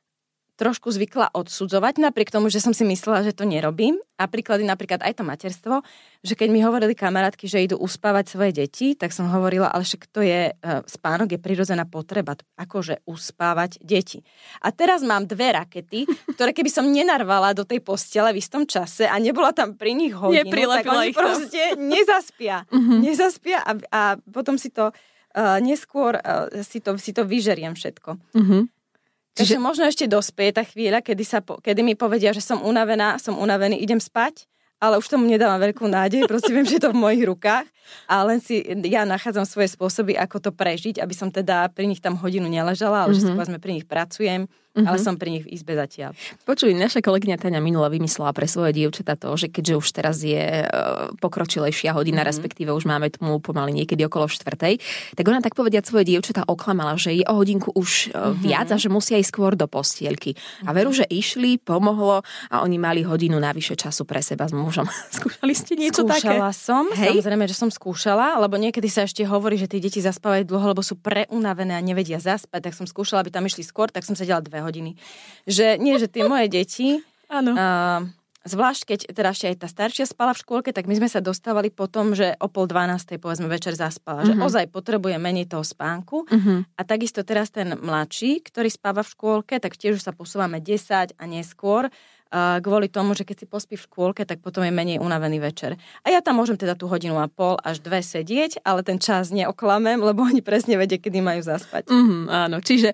trošku zvykla odsudzovať, napriek tomu, že som si myslela, že to nerobím. A príklady napríklad aj to materstvo, že keď mi hovorili kamarátky, že idú uspávať svoje deti, tak som hovorila, ale však to je, spánok je prirodzená potreba, akože uspávať deti. A teraz mám dve rakety, ktoré keby som nenarvala do tej postele v istom čase a nebola tam pri nich hodinu, tak oni proste nezaspia. Uh-huh. Nezaspia a, a potom si to uh, neskôr uh, si, to, si to vyžeriem všetko. Uh-huh. Takže Čiže... možno ešte dospie tá chvíľa, kedy, sa po, kedy mi povedia, že som unavená, som unavený, idem spať, ale už tomu nedávam veľkú nádej, proste viem, že je to v mojich rukách a len si ja nachádzam svoje spôsoby, ako to prežiť, aby som teda pri nich tam hodinu neležala, ale mm-hmm. že si povedzme pri nich pracujem, mm-hmm. ale som pri nich v izbe zatiaľ. Počuj, naša kolegyňa Táňa minula vymyslela pre svoje dievčatá to, že keďže už teraz je pokročilejšia hodina, mm-hmm. respektíve už máme tmu pomaly niekedy okolo štvrtej, tak ona tak povediať svoje dievčatá oklamala, že je o hodinku už mm-hmm. viac a že musia ísť skôr do postielky. Mm-hmm. A veru, že išli, pomohlo a oni mali hodinu navyše času pre seba s mužom. Skúšali ste niečo Skúšala také? Skúšala som, Hej? samozrejme, že som skúšala, lebo niekedy sa ešte hovorí, že tie deti zaspávajú dlho, lebo sú preunavené a nevedia zaspať, tak som skúšala, aby tam išli skôr, tak som sedela dve hodiny. Že nie, že tie moje deti, Áno. Uh, zvlášť keď teda ešte aj tá staršia spala v škôlke, tak my sme sa dostávali potom, že o pol dvanástej povedzme večer zaspala, uh-huh. že ozaj potrebuje menej toho spánku uh-huh. a takisto teraz ten mladší, ktorý spáva v škôlke, tak tiež sa posúvame desať a neskôr, Uh, kvôli tomu, že keď si pospí v škôlke, tak potom je menej unavený večer. A ja tam môžem teda tú hodinu a pol až dve sedieť, ale ten čas neoklamem, lebo oni presne vedia, kedy majú zaspať. Mm, áno, čiže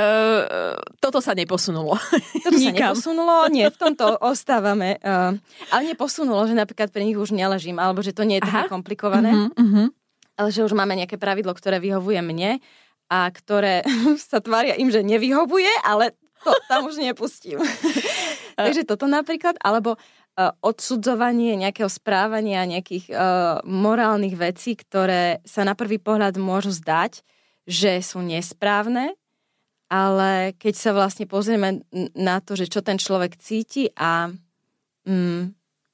uh, toto sa neposunulo. Toto sa neposunulo, nie, v tomto ostávame. Uh, ale neposunulo, že napríklad pri nich už neležím, alebo že to nie je také komplikované, uh-huh, uh-huh. ale že už máme nejaké pravidlo, ktoré vyhovuje mne a ktoré sa tvária im, že nevyhovuje, ale to tam už nepustím. Takže toto napríklad, alebo uh, odsudzovanie nejakého správania, nejakých uh, morálnych vecí, ktoré sa na prvý pohľad môžu zdať, že sú nesprávne, ale keď sa vlastne pozrieme na to, že čo ten človek cíti a, mm,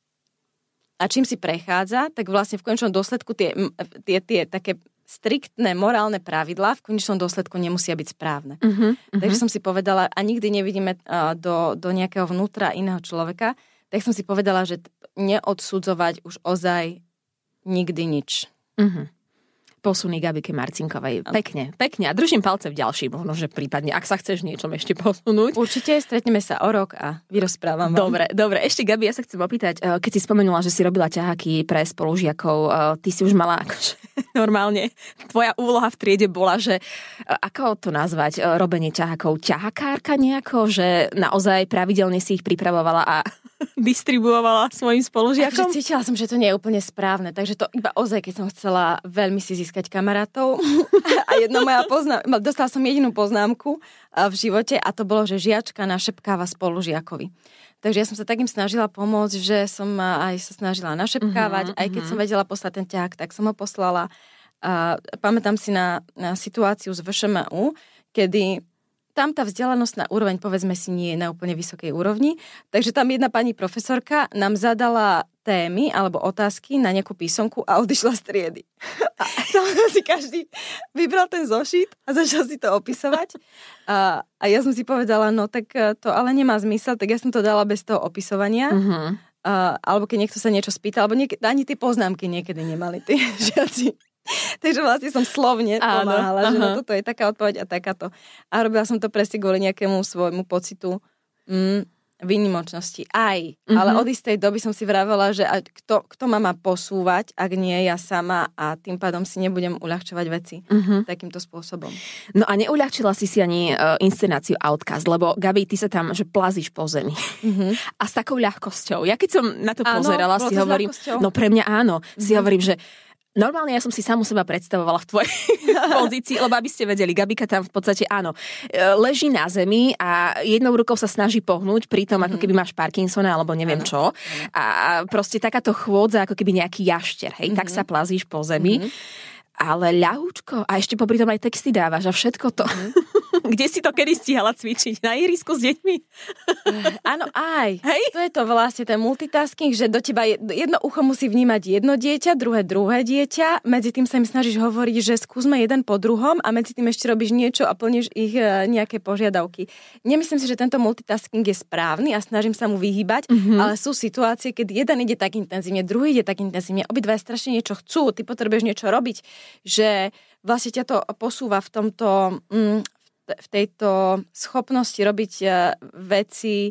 a čím si prechádza, tak vlastne v konečnom dôsledku tie, tie, tie také striktné morálne pravidlá v konečnom dôsledku nemusia byť správne. Uh-huh, uh-huh. Takže som si povedala, a nikdy nevidíme uh, do, do nejakého vnútra iného človeka, tak som si povedala, že neodsudzovať už ozaj nikdy nič. Uh-huh. posuny Gabike Marcinkovej. Pekne, pekne. A držím palce v ďalším, možno, že prípadne, ak sa chceš niečom ešte posunúť. Určite, stretneme sa o rok a vyrozprávam vám. Dobre, dobre. Ešte, Gabi, ja sa chcem opýtať, keď si spomenula, že si robila ťaháky pre spolužiakov, ty si už mala akože normálne, tvoja úloha v triede bola, že ako to nazvať, robenie ťahákov, ťahakárka nejako, že naozaj pravidelne si ich pripravovala a distribuovala svojim spolužiakom? Takže cítila som, že to nie je úplne správne, takže to iba ozaj, keď som chcela veľmi si získať kamarátov a jedna moja poznámka, dostala som jedinú poznámku v živote a to bolo, že žiačka našepkáva spolužiakovi. Takže ja som sa takým snažila pomôcť, že som aj sa snažila našepkávať, uh-huh, aj keď uh-huh. som vedela poslať ten ťahák, tak som ho poslala. A pamätám si na, na situáciu z vé šé em ú, kedy tam tá vzdelanostná úroveň, povedzme si, nie je na úplne vysokej úrovni. Takže tam jedna pani profesorka nám zadala témy alebo otázky na nejakú písomku a odišla z triedy. A tam si každý vybral ten zošit a začal si to opisovať. A, a ja som si povedala, no tak to ale nemá zmysel, tak ja som to dala bez toho opisovania. Uh-huh. A, alebo keď niekto sa niečo spýta, alebo niek- ani tie poznámky niekedy nemali tí žiaci. Takže vlastne som slovne pomáhala, áno, že no toto je taká odpoveď a takáto. A robila som to presne kvôli nejakému svojmu pocitu mm, výnimočnosti. Aj, mm-hmm. ale od istej doby som si vravela, že kto, kto ma má posúvať, ak nie ja sama a tým pádom si nebudem uľahčovať veci mm-hmm. takýmto spôsobom. No a neuľahčila si si ani uh, inscenáciu Outcast, lebo Gabi, ty sa tam, že plazíš po zemi. Mm-hmm. A s takou ľahkosťou. Ja keď som na to áno, pozerala, si hovorím, no pre mňa áno, mm-hmm. si hovorím, že normálne ja som si samu seba predstavovala v tvojej pozícii, lebo aby ste vedeli, Gabika tam v podstate áno, leží na zemi a jednou rukou sa snaží pohnúť, pritom ako keby máš Parkinsona alebo neviem ano. Čo. A proste takáto chôdza, ako keby nejaký jašter, hej, mm-hmm. tak sa plazíš po zemi. Mm-hmm. Ale ľahúčko a ešte popri tom aj texty dávaš a všetko to. Mm. Kde si to kedy stíhala cvičiť? Na ihrisku s deťmi? Áno, aj. Hej? To je to vlastne ten multitasking, že do teba jedno ucho musí vnímať jedno dieťa, druhé druhé dieťa, medzi tým sa im snažíš hovoriť, že skúsme jeden po druhom a medzi tým ešte robíš niečo a plníš ich nejaké požiadavky. Nemyslím si, že tento multitasking je správny a snažím sa mu vyhýbať, mm-hmm. ale sú situácie, keď jeden ide tak intenzívne, druhý ide tak intenzívne, obidva strašne niečo chcú, ty potrebuješ niečo robiť, že vlastne ťa to posúva v tomto, v tejto schopnosti robiť veci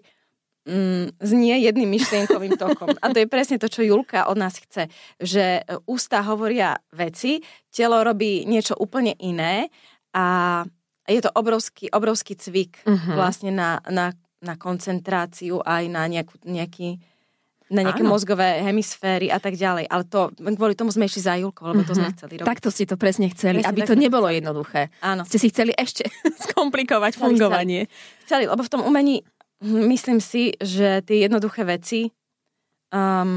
s nie jedným myšlienkovým tokom. A to je presne to, čo Julka od nás chce, že ústa hovoria veci, telo robí niečo úplne iné a je to obrovský, obrovský cvik uh-huh. vlastne na, na, na koncentráciu aj na nejakú, nejaký na nejaké áno. mozgové hemisféry a tak ďalej. Ale to, kvôli tomu sme išli za Julkou, lebo to sme chceli robiť. Takto ste to presne chceli, presne aby to nebolo chceli. Jednoduché. Áno. Ste si chceli ešte skomplikovať chceli, fungovanie. Chceli. chceli, lebo v tom umení myslím si, že tie jednoduché veci um,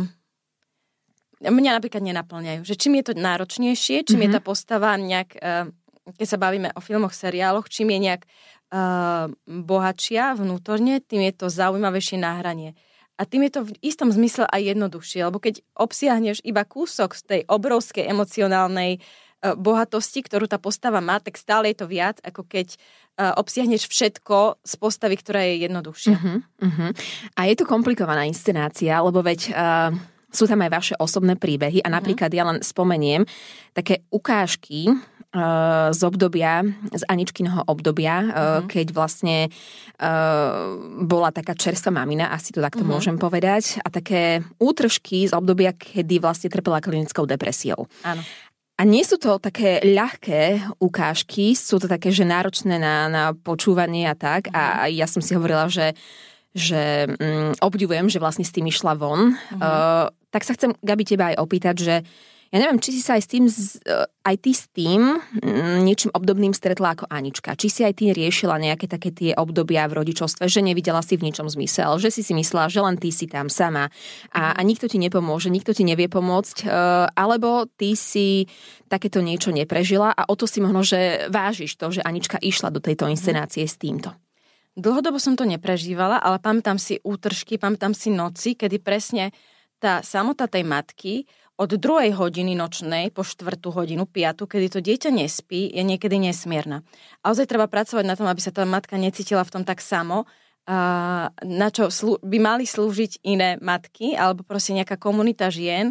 mňa napríklad nenaplňajú. Že čím je to náročnejšie, čím mm-hmm. je tá postava nejak, uh, keď sa bavíme o filmoch, seriáloch, čím je nejak uh, bohatšia vnútorne, tým je to zaujímavejšie nahranie. A tým je to v istom zmysle aj jednoduchšie, lebo keď obsiahneš iba kúsok z tej obrovskej emocionálnej uh, bohatosti, ktorú tá postava má, tak stále je to viac, ako keď uh, obsiahneš všetko z postavy, ktorá je jednoduchšia. Uh-huh, uh-huh. A je to komplikovaná inscenácia, lebo veď uh, sú tam aj vaše osobné príbehy a napríklad uh-huh. ja len spomeniem také ukážky z obdobia, z Aničkyného obdobia, uh-huh. keď vlastne uh, bola taká čerstvá mamina, asi to takto uh-huh. môžem povedať, a také útržky z obdobia, kedy vlastne trpela klinickou depresiou. Áno. A nie sú to také ľahké ukážky, sú to také, že náročné na, na počúvanie a tak. Uh-huh. A ja som si hovorila, že, že um, obdivujem, že vlastne s tým išla von. Uh-huh. Uh, tak sa chcem, Gabi, teba aj opýtať, že ja neviem, či si sa aj s tým, aj ty s tým niečím obdobným stretla ako Anička. Či si aj ty riešila nejaké také tie obdobia v rodičovstve, že nevidela si v ničom zmysel, že si si myslela, že len ty si tam sama a, a nikto ti nepomôže, nikto ti nevie pomôcť, alebo ty si takéto niečo neprežila a o to si možno, že vážiš to, že Anička išla do tejto inscenácie s týmto. Dlhodobo som to neprežívala, ale pamätám si útržky, pamätám si noci, kedy presne tá samota tej matky od druhej hodiny nočnej po štvrtú hodinu, piatu, kedy to dieťa nespí, je niekedy nesmierna. A ozaj treba pracovať na tom, aby sa tá matka necítila v tom tak samo, a na čo slú, by mali slúžiť iné matky, alebo proste nejaká komunita žien,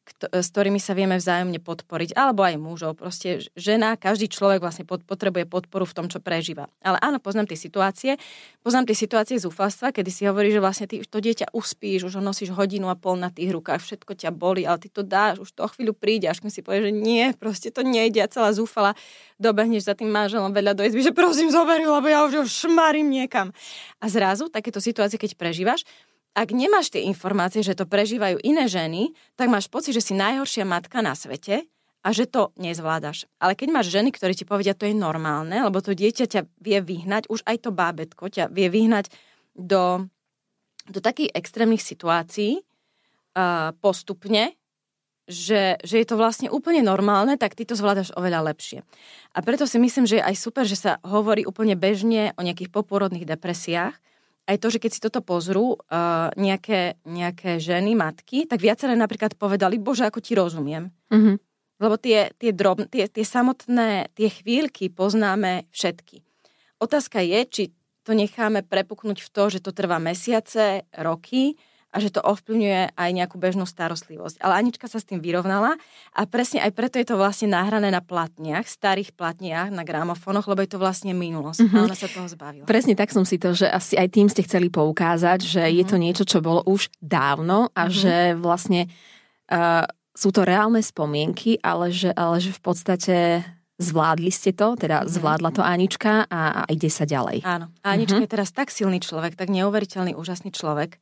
s ktorými sa vieme vzájomne podporiť, alebo aj mužov. Proste žena, každý človek vlastne potrebuje podporu v tom, čo prežíva. Ale áno, poznám tie situácie. Poznám tie situácie zúfalstva, kedy si hovorí, že vlastne ty to dieťa uspíš, už ho nosíš hodinu a pol na tých rukách, všetko ťa bolí, ale ty to dáš, už to o chvíľu príde, až kým si povieš, že nie, proste to nejde a celá zúfala, dobehneš za tým manželom vedľa do izby, že prosím zoberú, lebo ja už ho šmarím niekam. A zrazu takéto situácie, keď prežívaš, ak nemáš tie informácie, že to prežívajú iné ženy, tak máš pocit, že si najhoršia matka na svete a že to nezvládaš. Ale keď máš ženy, ktoré ti povedia, to je normálne, lebo to dieťa ťa vie vyhnať, už aj to bábätko ťa vie vyhnať do, do takých extrémnych situácií uh, postupne, že, že je to vlastne úplne normálne, tak ty to zvládaš oveľa lepšie. A preto si myslím, že je aj super, že sa hovorí úplne bežne o nejakých poporodných depresiách. Aj to, že keď si toto pozrú uh, nejaké, nejaké ženy, matky, tak viaceré napríklad povedali, bože, ako ti rozumiem. Mm-hmm. Lebo tie, tie, drob, tie, tie samotné, tie chvíľky poznáme všetky. Otázka je, či to necháme prepuknúť v to, že to trvá mesiace, roky a že to ovplyvňuje aj nejakú bežnú starostlivosť. Ale Anička sa s tým vyrovnala a presne aj preto je to vlastne nahrané na platniach, starých platniach, na gramofónoch, lebo je to vlastne minulosť. Mm-hmm. A ona sa toho zbavila. Presne tak som si to, že asi aj tým ste chceli poukázať, že mm-hmm. je to niečo, čo bolo už dávno a mm-hmm. že vlastne uh, sú to reálne spomienky, ale že, ale že v podstate zvládli ste to, teda mm-hmm. zvládla to Anička a, a ide sa ďalej. Áno. A Anička mm-hmm. je teraz tak silný človek, tak neuveriteľný, úžasný človek.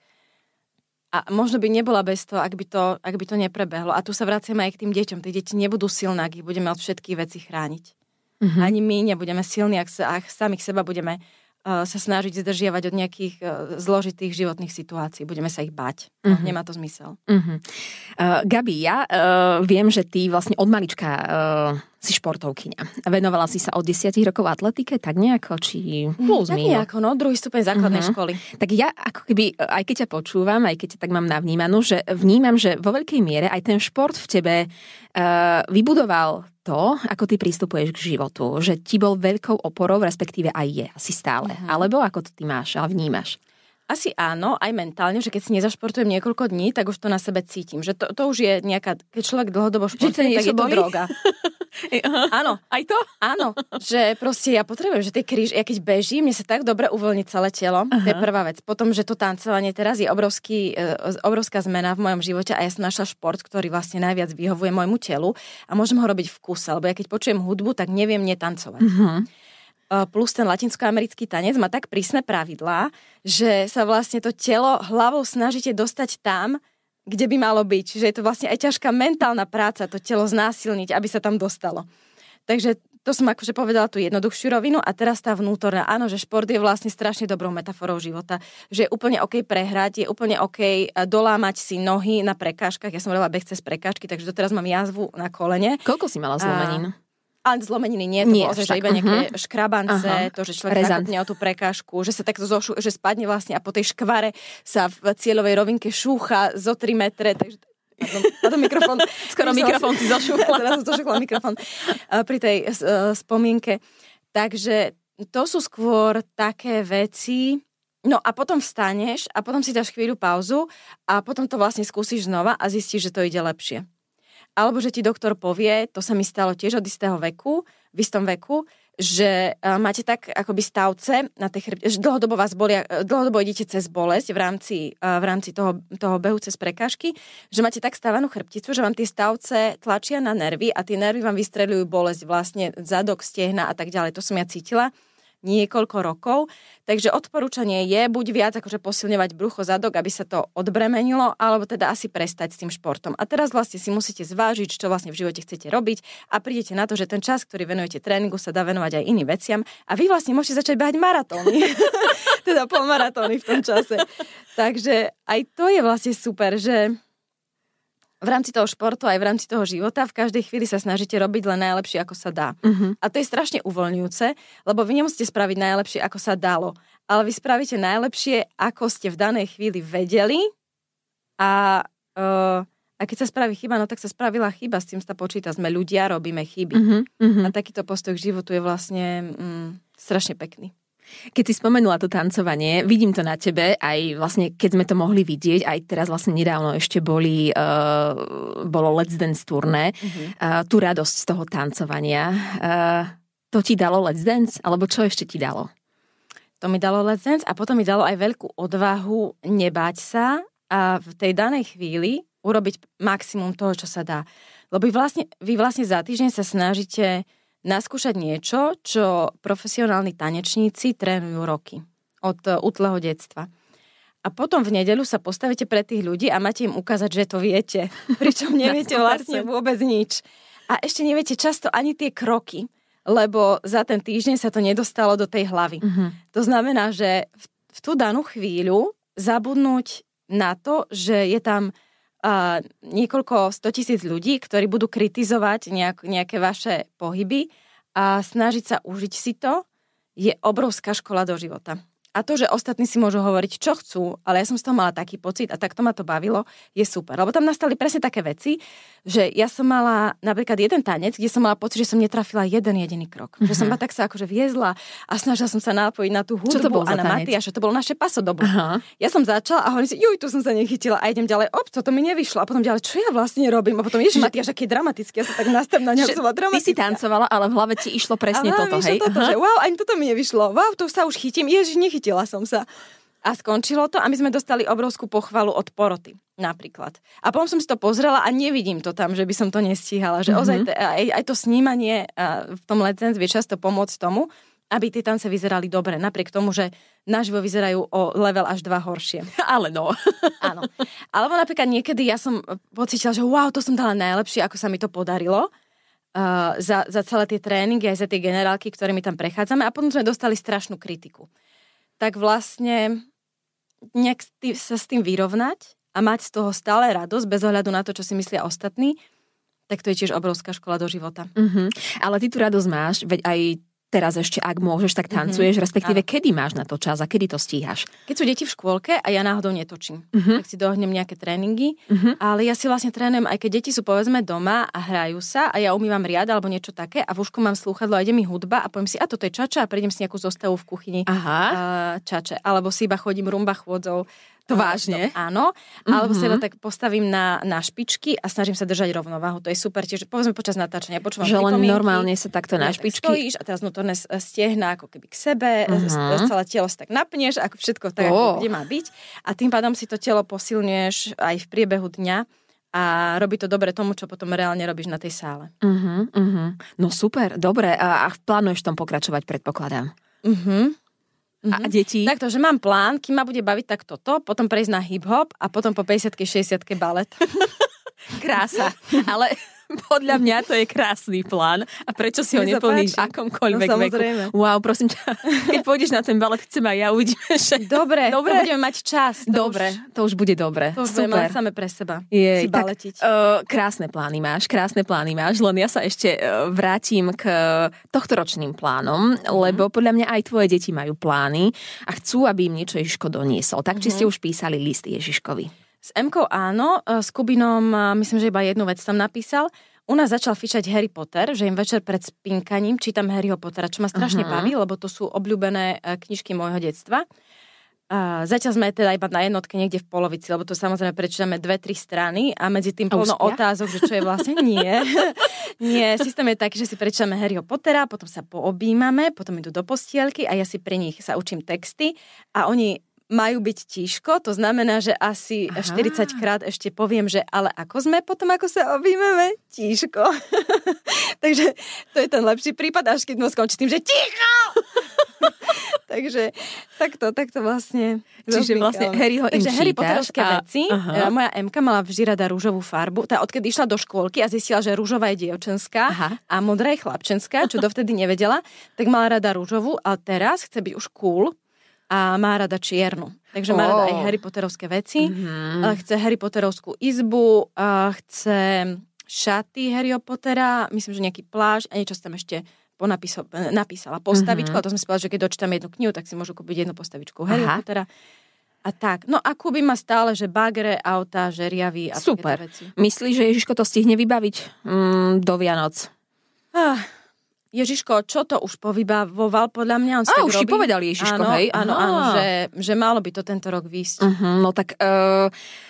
A možno by nebola bez toho, ak by to, ak by to neprebehlo. A tu sa vraciame aj k tým deťom. Tie deti nebudú silné, ak ich budeme od všetkých vecí chrániť. Mm-hmm. Ani my nebudeme silní, ak, sa, ak samých seba budeme uh, sa snažiť zdržiavať od nejakých uh, zložitých životných situácií. Budeme sa ich bať. No, mm-hmm. Nemá to zmysel. Mm-hmm. Uh, Gabi, ja uh, viem, že ty vlastne od malička uh, si športovkyňa. Venovala si sa od desiatich rokov atletike, tak nejako, či plus tak mínus? nejako, no, druhý stupeň základnej uh-huh. školy. Tak ja ako keby, aj keď ťa počúvam, aj keď ťa tak mám navnímanú, že vnímam, že vo veľkej miere aj ten šport v tebe uh, vybudoval to, ako ty pristupuješ k životu. Že ti bol veľkou oporou, respektíve aj je, asi stále. Uh-huh. Alebo ako to ty máš a vnímaš? Asi áno, aj mentálne, že keď si nezašportujem niekoľko dní, tak už to na sebe cítim. Že to, to už je nejaká, keď človek dlhodobo športuje, tak je to boli? droga. Áno. Aj to? Áno. Že proste ja potrebujem, že tie kríž, ja keď bežím, mne sa tak dobre uvoľní celé telo. Uh-huh. To je prvá vec. Potom, že to tancovanie teraz je obrovský, obrovská zmena v mojom živote a ja som našla šport, ktorý vlastne najviac vyhovuje môjmu telu a môžem ho robiť v kuse, lebo ja keď počujem hudbu, tak neviem netancovať. Uh-huh. Plus ten latinskoamerický tanec má tak prísne pravidlá, že sa vlastne to telo hlavou snažíte dostať tam, kde by malo byť. Čiže je to vlastne aj ťažká mentálna práca to telo znásilniť, aby sa tam dostalo. Takže to som akože povedala tú jednoduchšiu rovinu a teraz tá vnútorná. Áno, že šport je vlastne strašne dobrou metaforou života. Že je úplne OK prehrať, je úplne OK dolámať si nohy na prekážkach. Ja som robila beh cez prekážky, takže doteraz mám jazvu na kolene. Koľko si mala zlomenín? A... Ale zlomeniny nie, to nie, bolo, že iba nejaké uh-huh. škrabance, uh-huh. to, že človek zakopne o tú prekážku, že sa takto zošu, že spadne vlastne a po tej škvare sa v cieľovej rovinke šúcha zo tri metre, takže pardon, pardon mikrofón. Skoro mikrofón si zošúchla. Teraz som zošúchla mikrofón pri tej uh, spomienke. Takže to sú skôr také veci. No a potom vstaneš a potom si dáš chvíľu pauzu a potom to vlastne skúsiš znova a zistíš, že to ide lepšie. Alebo že ti doktor povie, to sa mi stalo tiež od istého veku, v istom veku, že uh, máte tak akoby stavce na tej chrbte, že dlhodobo vás bolia, dlhodobo idete cez bolesť v rámci, uh, v rámci toho, toho behu cez prekážky, že máte tak stavanú chrbticu, že vám tie stavce tlačia na nervy a tie nervy vám vystreľujú bolesť vlastne zadok, stehna a tak ďalej. To som ja cítila niekoľko rokov. Takže odporúčanie je buď viac akože posilňovať brucho, zadok, aby sa to odbremenilo, alebo teda asi prestať s tým športom. A teraz vlastne si musíte zvážiť, čo vlastne v živote chcete robiť a prídete na to, že ten čas, ktorý venujete tréningu, sa dá venovať aj iným veciam a vy vlastne môžete začať behať maratóny. Teda polmaratóny v tom čase. Takže aj to je vlastne super, že v rámci toho športu aj v rámci toho života v každej chvíli sa snažíte robiť len najlepšie, ako sa dá. Uh-huh. A to je strašne uvoľňujúce, lebo vy nemusíte spraviť najlepšie, ako sa dalo, ale vy spravíte najlepšie, ako ste v danej chvíli vedeli a, uh, a keď sa spraví chyba, no tak sa spravila chyba, s tým sa počíta, sme ľudia, robíme chyby. Uh-huh. Uh-huh. A takýto postoj k životu je vlastne mm, strašne pekný. Keď si spomenula to tancovanie, vidím to na tebe, aj vlastne, keď sme to mohli vidieť, aj teraz vlastne nedávno ešte boli, uh, bolo Let's Dance turné, uh-huh. uh, tú radosť z toho tancovania. Uh, to ti dalo Let's Dance? Alebo čo ešte ti dalo? To mi dalo Let's Dance a potom mi dalo aj veľkú odvahu nebáť sa a v tej danej chvíli urobiť maximum toho, čo sa dá. Lebo vy vlastne, vy vlastne za týždeň sa snažíte naskúšať niečo, čo profesionálni tanečníci trénujú roky. Od útleho detstva. A potom v nedeľu sa postavíte pred tých ľudí a máte im ukázať, že to viete. Pričom neviete vlastne vôbec nič. A ešte neviete často ani tie kroky, lebo za ten týždeň sa to nedostalo do tej hlavy. Uh-huh. To znamená, že v, v tú danú chvíľu zabudnúť na to, že je tam Uh, niekoľko stotisíc ľudí, ktorí budú kritizovať nejak, nejaké vaše pohyby a snažiť sa užiť si to, je obrovská škola do života. A to, že ostatní si môžu hovoriť, čo chcú, ale ja som z toho mala taký pocit a takto ma to bavilo, je super. Lebo tam nastali presne také veci, že ja som mala napríklad jeden tanec, kde som mala pocit, že som netrafila jeden jediný krok. Uh-huh. Že som ma tak sa akože viezla a snažila som sa napojiť na tú hudbu a na Matiáša. To bolo naše pasodobu. Uh-huh. Ja som začala a hovorím si, juj, tu som sa nechytila a idem ďalej, op, toto mi nevyšlo. A potom ďalej, čo ja vlastne robím? A potom ježiš, Matiáš, aký dramatický, ja sa tak nastavím na ňa, som bola dramatická. Ty si tancovala, ale v hlave ti išlo presne Aha, toto, hej? Toto, že wow, ani toto mi nevyšlo. Wow, to sa už chytím. Ježiš, nechytila som sa. A skončilo to a my sme dostali obrovskú pochvalu od poroty, napríklad. A potom som si to pozrela a nevidím to tam, že by som to nestíhala. Že mm-hmm. ozaj te, aj, aj to snímanie v tom Let's Dance vie často pomôcť tomu, aby tie tance vyzerali dobre. Napriek tomu, že naživo vyzerajú o level až dva horšie. Ale no. Áno. Alebo napríklad niekedy ja som pocítila, že wow, to som dala najlepšie, ako sa mi to podarilo. Uh, za, za celé tie tréningy, aj za tie generálky, ktoré my tam prechádzame. A potom sme dostali strašnú kritiku. Tak vlastne nejak sa s tým vyrovnať a mať z toho stále radosť, bez ohľadu na to, čo si myslia ostatní, tak to je tiež obrovská škola do života. Uh-huh. Ale ty tu radosť máš, veď aj teraz ešte, ak môžeš, tak tancuješ, uh-huh. respektíve Áno. kedy máš na to čas a kedy to stíhaš? Keď sú deti v škôlke a ja náhodou netočím, uh-huh. tak si dohnem nejaké tréningy, uh-huh. ale ja si vlastne trénujem, aj keď deti sú povedzme doma a hrajú sa a ja umývam riad alebo niečo také a v ušku mám slúchadlo a ide mi hudba a poviem si, a toto je čača a prejdem si nejakú zostavu v kuchyni Aha. A čače, alebo si iba chodím rumba chôdzou. To vážne? To, áno. Mm-hmm. Alebo sa iba tak postavím na, na špičky a snažím sa držať rovnováhu. To je super. Tiež povedzme počas natáčania. Počúvam že len pripomienky, normálne sa takto na špičky. Stojíš a teraz vnútorné stehná ako keby k sebe. Mm-hmm. Celé telo sa tak napneš, ako všetko tak, oh. ako kde má byť. A tým pádom si to telo posilňuješ aj v priebehu dňa a robí to dobre tomu, čo potom reálne robíš na tej sále. Uh-huh, uh-huh. No super, dobre. A, a plánuješ v tom pokračovať, predpokladám. Mhm. A mm-hmm. deti? Takto, že mám plán, kým ma bude baviť tak toto, potom prejsť na hip-hop a potom po päťdesiatke, šesťdesiatke balet. Krása. Ale podľa mňa to je krásny plán. A prečo si ho neplníš v akomkoľvek no, veku? Wow, prosím ťa, keď pôjdeš na ten balet, chcem aj ja, uvidíme, že... Dobre, dobre. budeme mať čas. To dobre, už, to už bude dobre. To už budeme mať same pre seba. Je, si baletiť. Tak, uh, krásne plány máš, krásne plány máš, len ja sa ešte uh, vrátim k tohtoročným plánom, mm. lebo podľa mňa aj tvoje deti majú plány a chcú, aby im niečo Ježiško doniesol. Tak, či ste už písali list Ježiškovi? S Emkou áno, s Kubinom myslím, že iba jednu vec tam napísal. U nás začal fičať Harry Potter, že im večer pred spínkaním čítam Harryho Pottera, čo ma strašne uh-huh. baví, lebo to sú obľúbené knižky môjho detstva. Uh, zatiaľ sme teda iba na jednotke niekde v polovici, lebo to samozrejme prečítame dve, tri strany a medzi tým plno otázok, že čo je vlastne nie. Nie, systém je taký, že si prečítame Harryho Pottera, potom sa poobjímame, potom idú do postielky a ja si pre nich sa učím texty a oni majú byť tíško, to znamená, že asi Aha. štyridsaťkrát ešte poviem, že ale ako sme potom, ako sa objímame? Tíško. Takže to je ten lepší prípad, až keď mu skončí tým, že ticho! Takže takto, takto vlastne. Čiže vlastne Harryho im Takže čítaš. Harry Potterovské a... veci. Aha. Moja Emka mala vždy rada rúžovú farbu. Tá odkedy išla do škôlky a zistila, že rúžová je dievčenská Aha. a modrá je chlapčenská, čo dovtedy nevedela, tak mala rada rúžovú a teraz chce byť už cool a má rada čiernu. Takže oh. má rada aj Harry Potterovské veci. Mm-hmm. Chce Harry Potterovskú izbu, chce šaty Harryho Pottera, myslím, že nejaký plášť a niečo tam ešte ponapísal, napísala postavičku, mm-hmm. a to som si povedala, že keď dočítam jednu knihu, tak si môžu kúpiť jednu postavičku Harryho Pottera. A tak. No a kúbi ma stále, že bagre, auta, žeriavy a super. Veci. Myslíš, že Ježiško to stihne vybaviť mm, do Vianoc? Ah. Ježiško, čo to už povybavoval podľa mňa? On a, už robí. Ti povedal Ježiško, áno, hej? Áno, áno, že, že malo by to tento rok výjsť. Uh-huh, no tak... Uh...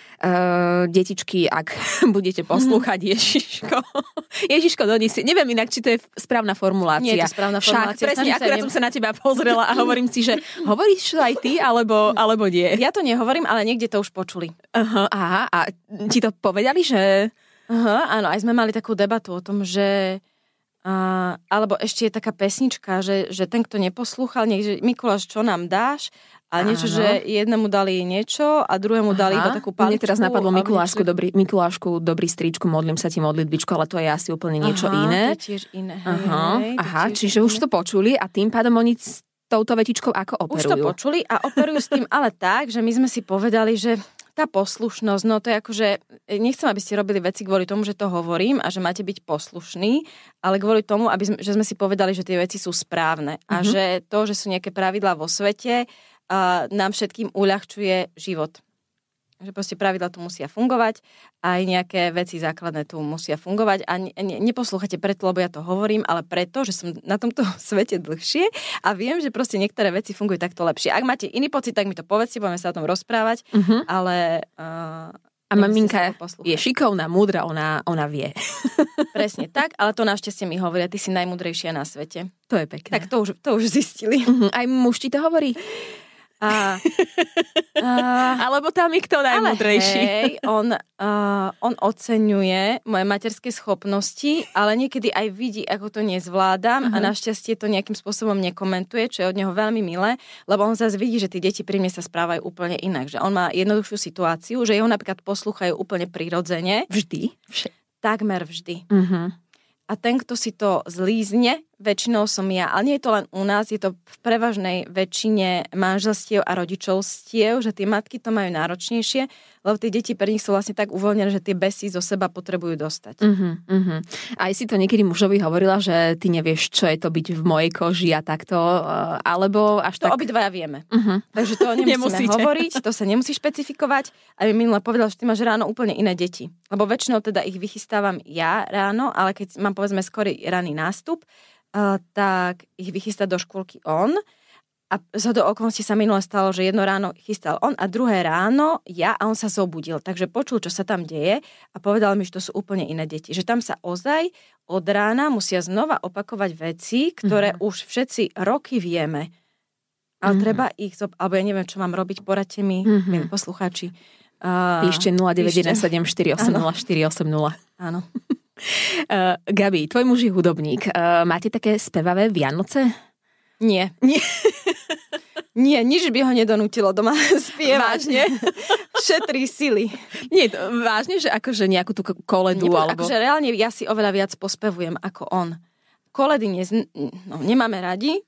Uh, detičky, ak budete poslúchať Ježiško. Ježiško doniesie. Neviem inak, či to je správna formulácia. Nie je to správna formulácia. Však presne, akurát som sa na teba pozrela a hovorím si, že hovoríš aj ty, alebo, alebo nie. Ja to nehovorím, ale niekde to už počuli. Uh-huh, aha, a ti to povedali, že... Uh-huh, áno, aj sme mali takú debatu o tom, že... Uh, alebo ešte je taká pesnička, že, že ten, kto neposlúchal, niekde, Mikuláš, čo nám dáš? A niečo, áno. Že jednému dali niečo a druhému dali iba takú paličku. Mne teraz napadlo Mikulášku, niečo... dobrý, Mikulášku, dobrý stričku, modlím sa ti modlitbičku, ale to je asi úplne niečo aha, iné. To je tiež iné. Hej, aha, hej, aha tiež čiže iné. Už to počuli a tým pádom oni s touto vetičkou ako operujú? Už to počuli a operujú s tým ale tak, že my sme si povedali, že tá poslušnosť, no to je ako, že nechcem, aby ste robili veci kvôli tomu, že to hovorím a že máte byť poslušní, ale kvôli tomu, aby sme, že sme si povedali, že tie veci sú správne a mm-hmm. že to, že sú nejaké pravidlá vo svete, a nám všetkým uľahčuje život. Že proste pravidlá tu musia fungovať, aj nejaké veci základné tu musia fungovať a ne, ne, neposlúchate preto, lebo ja to hovorím, ale preto, že som na tomto svete dlhšie a viem, že proste niektoré veci fungujú takto lepšie. Ak máte iný pocit, tak mi to povedzte, budeme sa o tom rozprávať, uh-huh. ale... Uh, a maminka je šikovná, múdra, ona, ona vie. Presne tak, ale to našťastie mi hovoria, ty si najmúdrejšia na svete. To je pekné. Tak to už, to už zistili. Uh-huh. Aj muž ti to hovorí? A, a, alebo tam je kto najmúdrejší. Hej, on, uh, on oceňuje moje materské schopnosti, ale niekedy aj vidí, ako to nezvládam uh-huh. a našťastie to nejakým spôsobom nekomentuje, čo je od neho veľmi milé, lebo on zase vidí, že tí deti pri mne sa správajú úplne inak, že on má jednoduchšiu situáciu, že jeho napríklad poslúchajú úplne prirodzene. Vždy? Vš- Takmer vždy. Uh-huh. A ten, kto si to zlízne, väčšinou som ja. Ale nie je to len u nás, je to v prevažnej väčšine manželstiev a rodičovstiev, že tie matky to majú náročnejšie, lebo tie deti pre nich sú vlastne tak uvoľnené, že tie besy zo seba potrebujú dostať. Uh-huh, uh-huh. Aj si to niekedy mužovi hovorila, že ty nevieš, čo je to byť v mojej koži a takto, alebo až to tak... obidvaja vieme. Uh-huh. Takže to nemusíme hovoriť, to sa nemusí špecifikovať. A mi minule povedal, že ty máš ráno úplne iné deti. Lebo väčšinou teda ich vychystávam ja ráno, ale keď mám povedzme skorý raný nástup, Uh, tak ich vychystá do škôlky on a zhodou okolností sa minule stalo, že jedno ráno chystal on a druhé ráno ja a on sa zobudil. Takže počul, čo sa tam deje a povedal mi, že to sú úplne iné deti. Že tam sa ozaj od rána musia znova opakovať veci, ktoré mm-hmm. už všetci roky vieme. Ale mm-hmm. treba ich, alebo ja neviem, čo mám robiť, poradte mi, mm-hmm. milí poslucháči. Uh, Píšte nula deväť jeden sedem štyri osem nula štyri osem nula. Áno. Uh, Gabi, tvoj muž je hudobník. Uh, máte také spevavé Vianoce? Nie. Nie. Nie, nič by ho nedonútilo doma spievať. Vážne? Šetrí sily. Nie, to, vážne, že akože nejakú tú koledu? Nepo, alebo... Akože reálne ja si oveľa viac pospevujem ako on. Koledy nez, no, nemáme radi.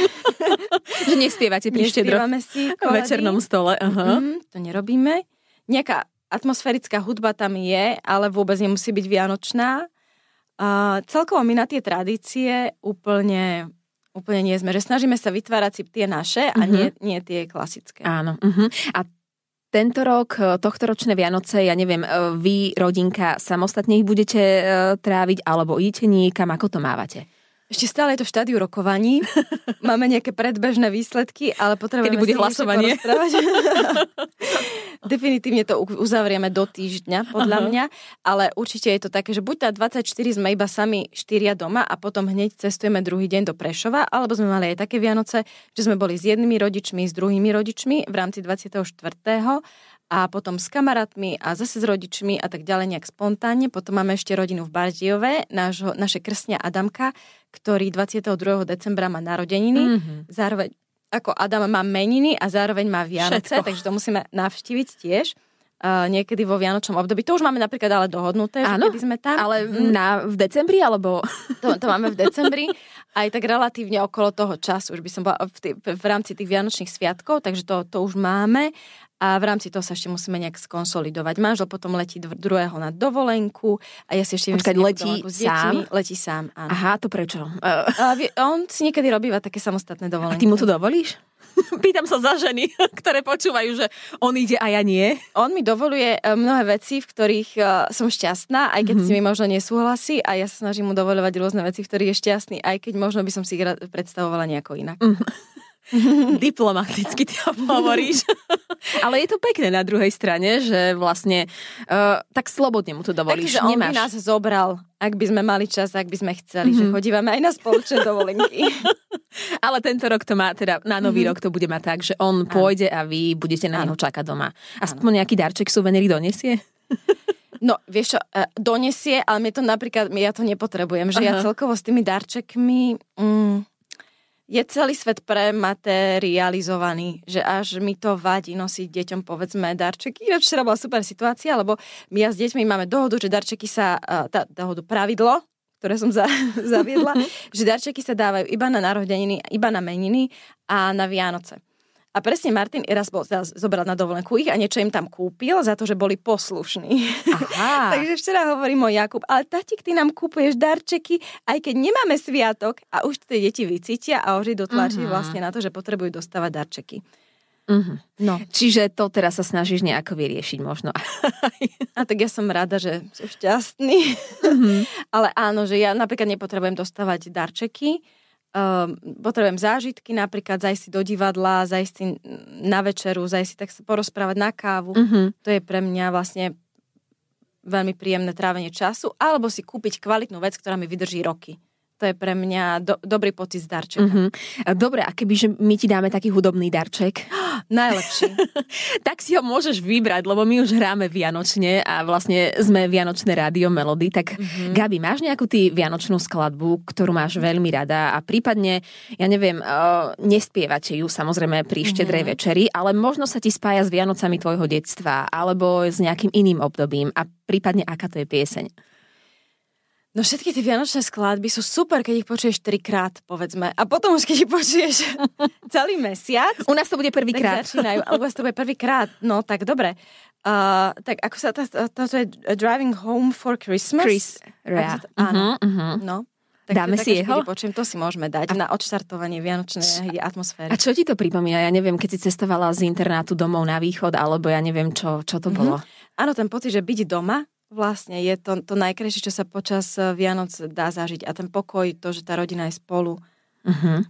Že nespievate pri štedrom večernom stole. Uh-huh. Mm, to nerobíme. Nejaká atmosférická hudba tam je, ale vôbec nemusí byť vianočná. Uh, celkovo my na tie tradície úplne, úplne nie sme. Že snažíme sa vytvárať si tie naše a uh-huh. nie, nie tie klasické. Áno. Uh-huh. A tento rok, tohtoročné Vianoce, ja neviem, vy, rodinka, samostatne ich budete tráviť alebo idete niekam, ako to mávate? Ešte stále je to v štádiu rokovaní. Máme nejaké predbežné výsledky, ale potrebujeme... Kedy bude hlasovanie? Definitívne to uzavrieme do týždňa, podľa Aha. mňa, ale určite je to také, že buď tá dvadsaťštyri sme iba sami štyria doma a potom hneď cestujeme druhý deň do Prešova, alebo sme mali aj také Vianoce, že sme boli s jednými rodičmi, s druhými rodičmi v rámci dvadsiateho štvrtého a potom s kamarátmi a zase s rodičmi a tak ďalej nejak spontánne. Potom máme ešte rodinu v Bardejove, nášho, naše krstňa Adamka, ktorý dvadsiateho druhého decembra má narodeniny. Mm-hmm. Zároveň ako Adam má meniny a zároveň má Vianoce, všetko. Takže to musíme navštíviť tiež. Uh, niekedy vo vianočnom období. To už máme napríklad ale dohodnuté, áno, že kedy sme tam. Ale na, v decembri, alebo? To, to máme v decembri. Aj tak relatívne okolo toho času. Už by som bola v, tý, v rámci tých vianočných sviatkov, takže to, to už máme. A v rámci toho sa ešte musíme nejak skonsolidovať. Manžel potom letí druhého na dovolenku a ja si ešte Počkať, letí sám? Letí sám, áno. Aha, to prečo? Uh... A on si niekedy robíva také samostatné dovolenky. A ty mu to dovolíš? Pýtam sa za ženy, ktoré počúvajú, že on ide a ja nie. On mi dovoluje mnohé veci, v ktorých som šťastná, aj keď mm-hmm. s nimi možno nesúhlasí, a ja sa snažím mu dovoľovať rôzne veci, v ktorých je šťastný, aj keď možno by som si ich predstavovala nejako inak. Mm-hmm. Diplomaticky ty hovoríš. Ale je to pekné na druhej strane, že vlastne uh, tak slobodne mu to dovolíš. Takže on by nás zobral, ak by sme mali čas, ak by sme chceli, mm-hmm. že chodívame aj na spoločné dovolenky. Ale tento rok to má, teda na nový mm-hmm. rok to bude mať tak, že on pôjde a vy budete na neho čakať doma. Aspoň nejaký darček, suveníry donesie? No, vieš čo, donesie, ale mne to napríklad, ja to nepotrebujem, že Aha. ja celkovo s tými darčekmi... Mm, je celý svet prematerializovaný, že až mi to vadí nosiť deťom, povedzme, darčeky. Ináč včera bola super situácia, lebo my ja s deťmi máme dohodu, že darčeky sa, tá dohodu pravidlo, ktoré som za, zaviedla, že darčeky sa dávajú iba na narodeniny, iba na meniny a na Vianoce. A presne Martin raz bol zobral na dovolenku ich a niečo im tam kúpil za to, že boli poslušní. Aha. Takže včera hovorím o Jakub, ale tatík, ty nám kúpuješ darčeky, aj keď nemáme sviatok, a už tie deti vycítia a už idú tlačiť uh-huh. vlastne na to, že potrebujú dostávať darčeky. Uh-huh. No. Čiže to teraz sa snažíš nejako vyriešiť možno. A tak ja som rada, že sú šťastní. Uh-huh. Ale áno, že ja napríklad nepotrebujem dostávať darčeky. Um, potrebujem zážitky, napríklad zajsť si do divadla, zajsť si na večeru, zajsť si tak sa porozprávať na kávu. Uh-huh. To je pre mňa vlastne veľmi príjemné trávenie času. Alebo si kúpiť kvalitnú vec, ktorá mi vydrží roky. To je pre mňa do, dobrý pocit z darčeka. Uh-huh. Dobre, a kebyže my ti dáme taký hudobný darček? Najlepší. Tak si ho môžeš vybrať, lebo my už hráme vianočne a vlastne sme Vianočné rádio Melody. Tak uh-huh. Gabi, máš nejakú ty vianočnú skladbu, ktorú máš veľmi rada a prípadne, ja neviem, uh, nespievate ju samozrejme pri štedrej uh-huh. večeri, ale možno sa ti spája s Vianocami tvojho detstva alebo s nejakým iným obdobím a prípadne aká to je pieseň? No všetky tie vianočné skladby sú super, keď ich počuješ trikrát, povedzme. A potom už keď ich počuješ celý mesiac. U nás to bude prvýkrát. Tak začínajú, ale u nás to bude prvýkrát. No tak dobre. Uh, tak ako sa toto je Driving Home for Christmas? Chris, yeah. to, áno. Uh-huh, uh-huh. No. Tak dáme si jeho? Počujem, to si môžeme dať a... na odštartovanie vianočnej atmosféry. A čo ti to pripomína? Ja neviem, keď si cestovala z internátu domov na východ, alebo ja neviem, čo, čo to bolo. Uh-huh. Áno, ten pocit, že byť doma, vlastne je to, to najkrajšie, čo sa počas Vianoc dá zažiť. A ten pokoj, to, že tá rodina je spolu. Uh-huh.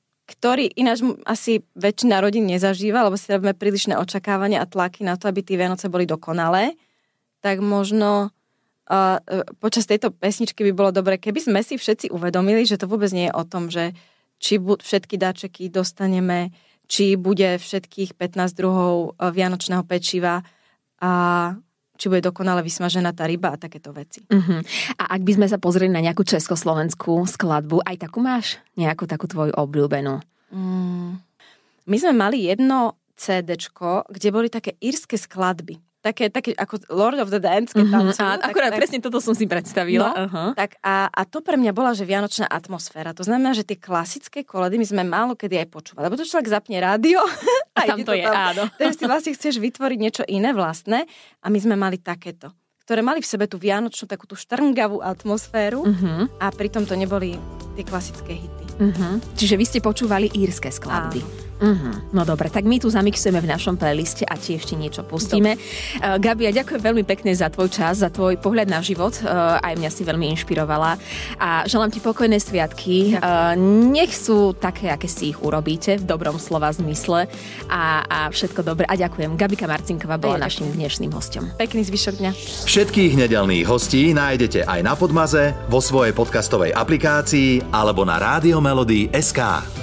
Ktorý ináč asi väčšina rodín nezažíva, lebo si robíme prílišné očakávania a tlaky na to, aby tie Vianoce boli dokonalé. Tak možno uh, počas tejto pesničky by bolo dobre, keby sme si všetci uvedomili, že to vôbec nie je o tom, že či bu- všetky dáčeky dostaneme, či bude všetkých pätnásť druhov vianočného pečiva a či bude dokonale vysmažená tá ryba a takéto veci. Uh-huh. A ak by sme sa pozreli na nejakú československú skladbu, aj takú máš? Nejakú takú tvoju obľúbenú? Mm. My sme mali jedno cédečko, kde boli také írske skladby. Také, také ako Lord of the Dance, keď tam sú. Uh-huh. Akurát tak, presne toto som si predstavila. No, uh-huh. tak a, a to pre mňa bola, že vianočná atmosféra. To znamená, že tie klasické koledy my sme málo kedy aj počúvali. Lebo to človek zapne rádio a tam to, to je, tam. Áno. Takže si vlastne chceš vytvoriť niečo iné vlastné a my sme mali takéto, ktoré mali v sebe tú vianočnú, takú tú štrngavú atmosféru uh-huh. a pritom to neboli tie klasické hity. Uh-huh. Čiže vy ste počúvali írske skladby. Áno. Uh-huh. No dobre, tak my tu zamixujeme v našom playliste a ti ešte niečo pustíme. Uh, Gabi, ja ďakujem veľmi pekne za tvoj čas, za tvoj pohľad na život. Uh, aj mňa si veľmi inšpirovala. A želám ti pokojné sviatky. Uh, nech sú také, aké si ich urobíte, v dobrom slova zmysle. A, a všetko dobré. A ďakujem. Gabika Marcinková bola aj našim dnešným hosťom. Pekný zvyšok dňa. Všetkých nedeľných hostí nájdete aj na Podmaze, vo svojej podcastovej aplikácii alebo na rádio melody bodka es ká.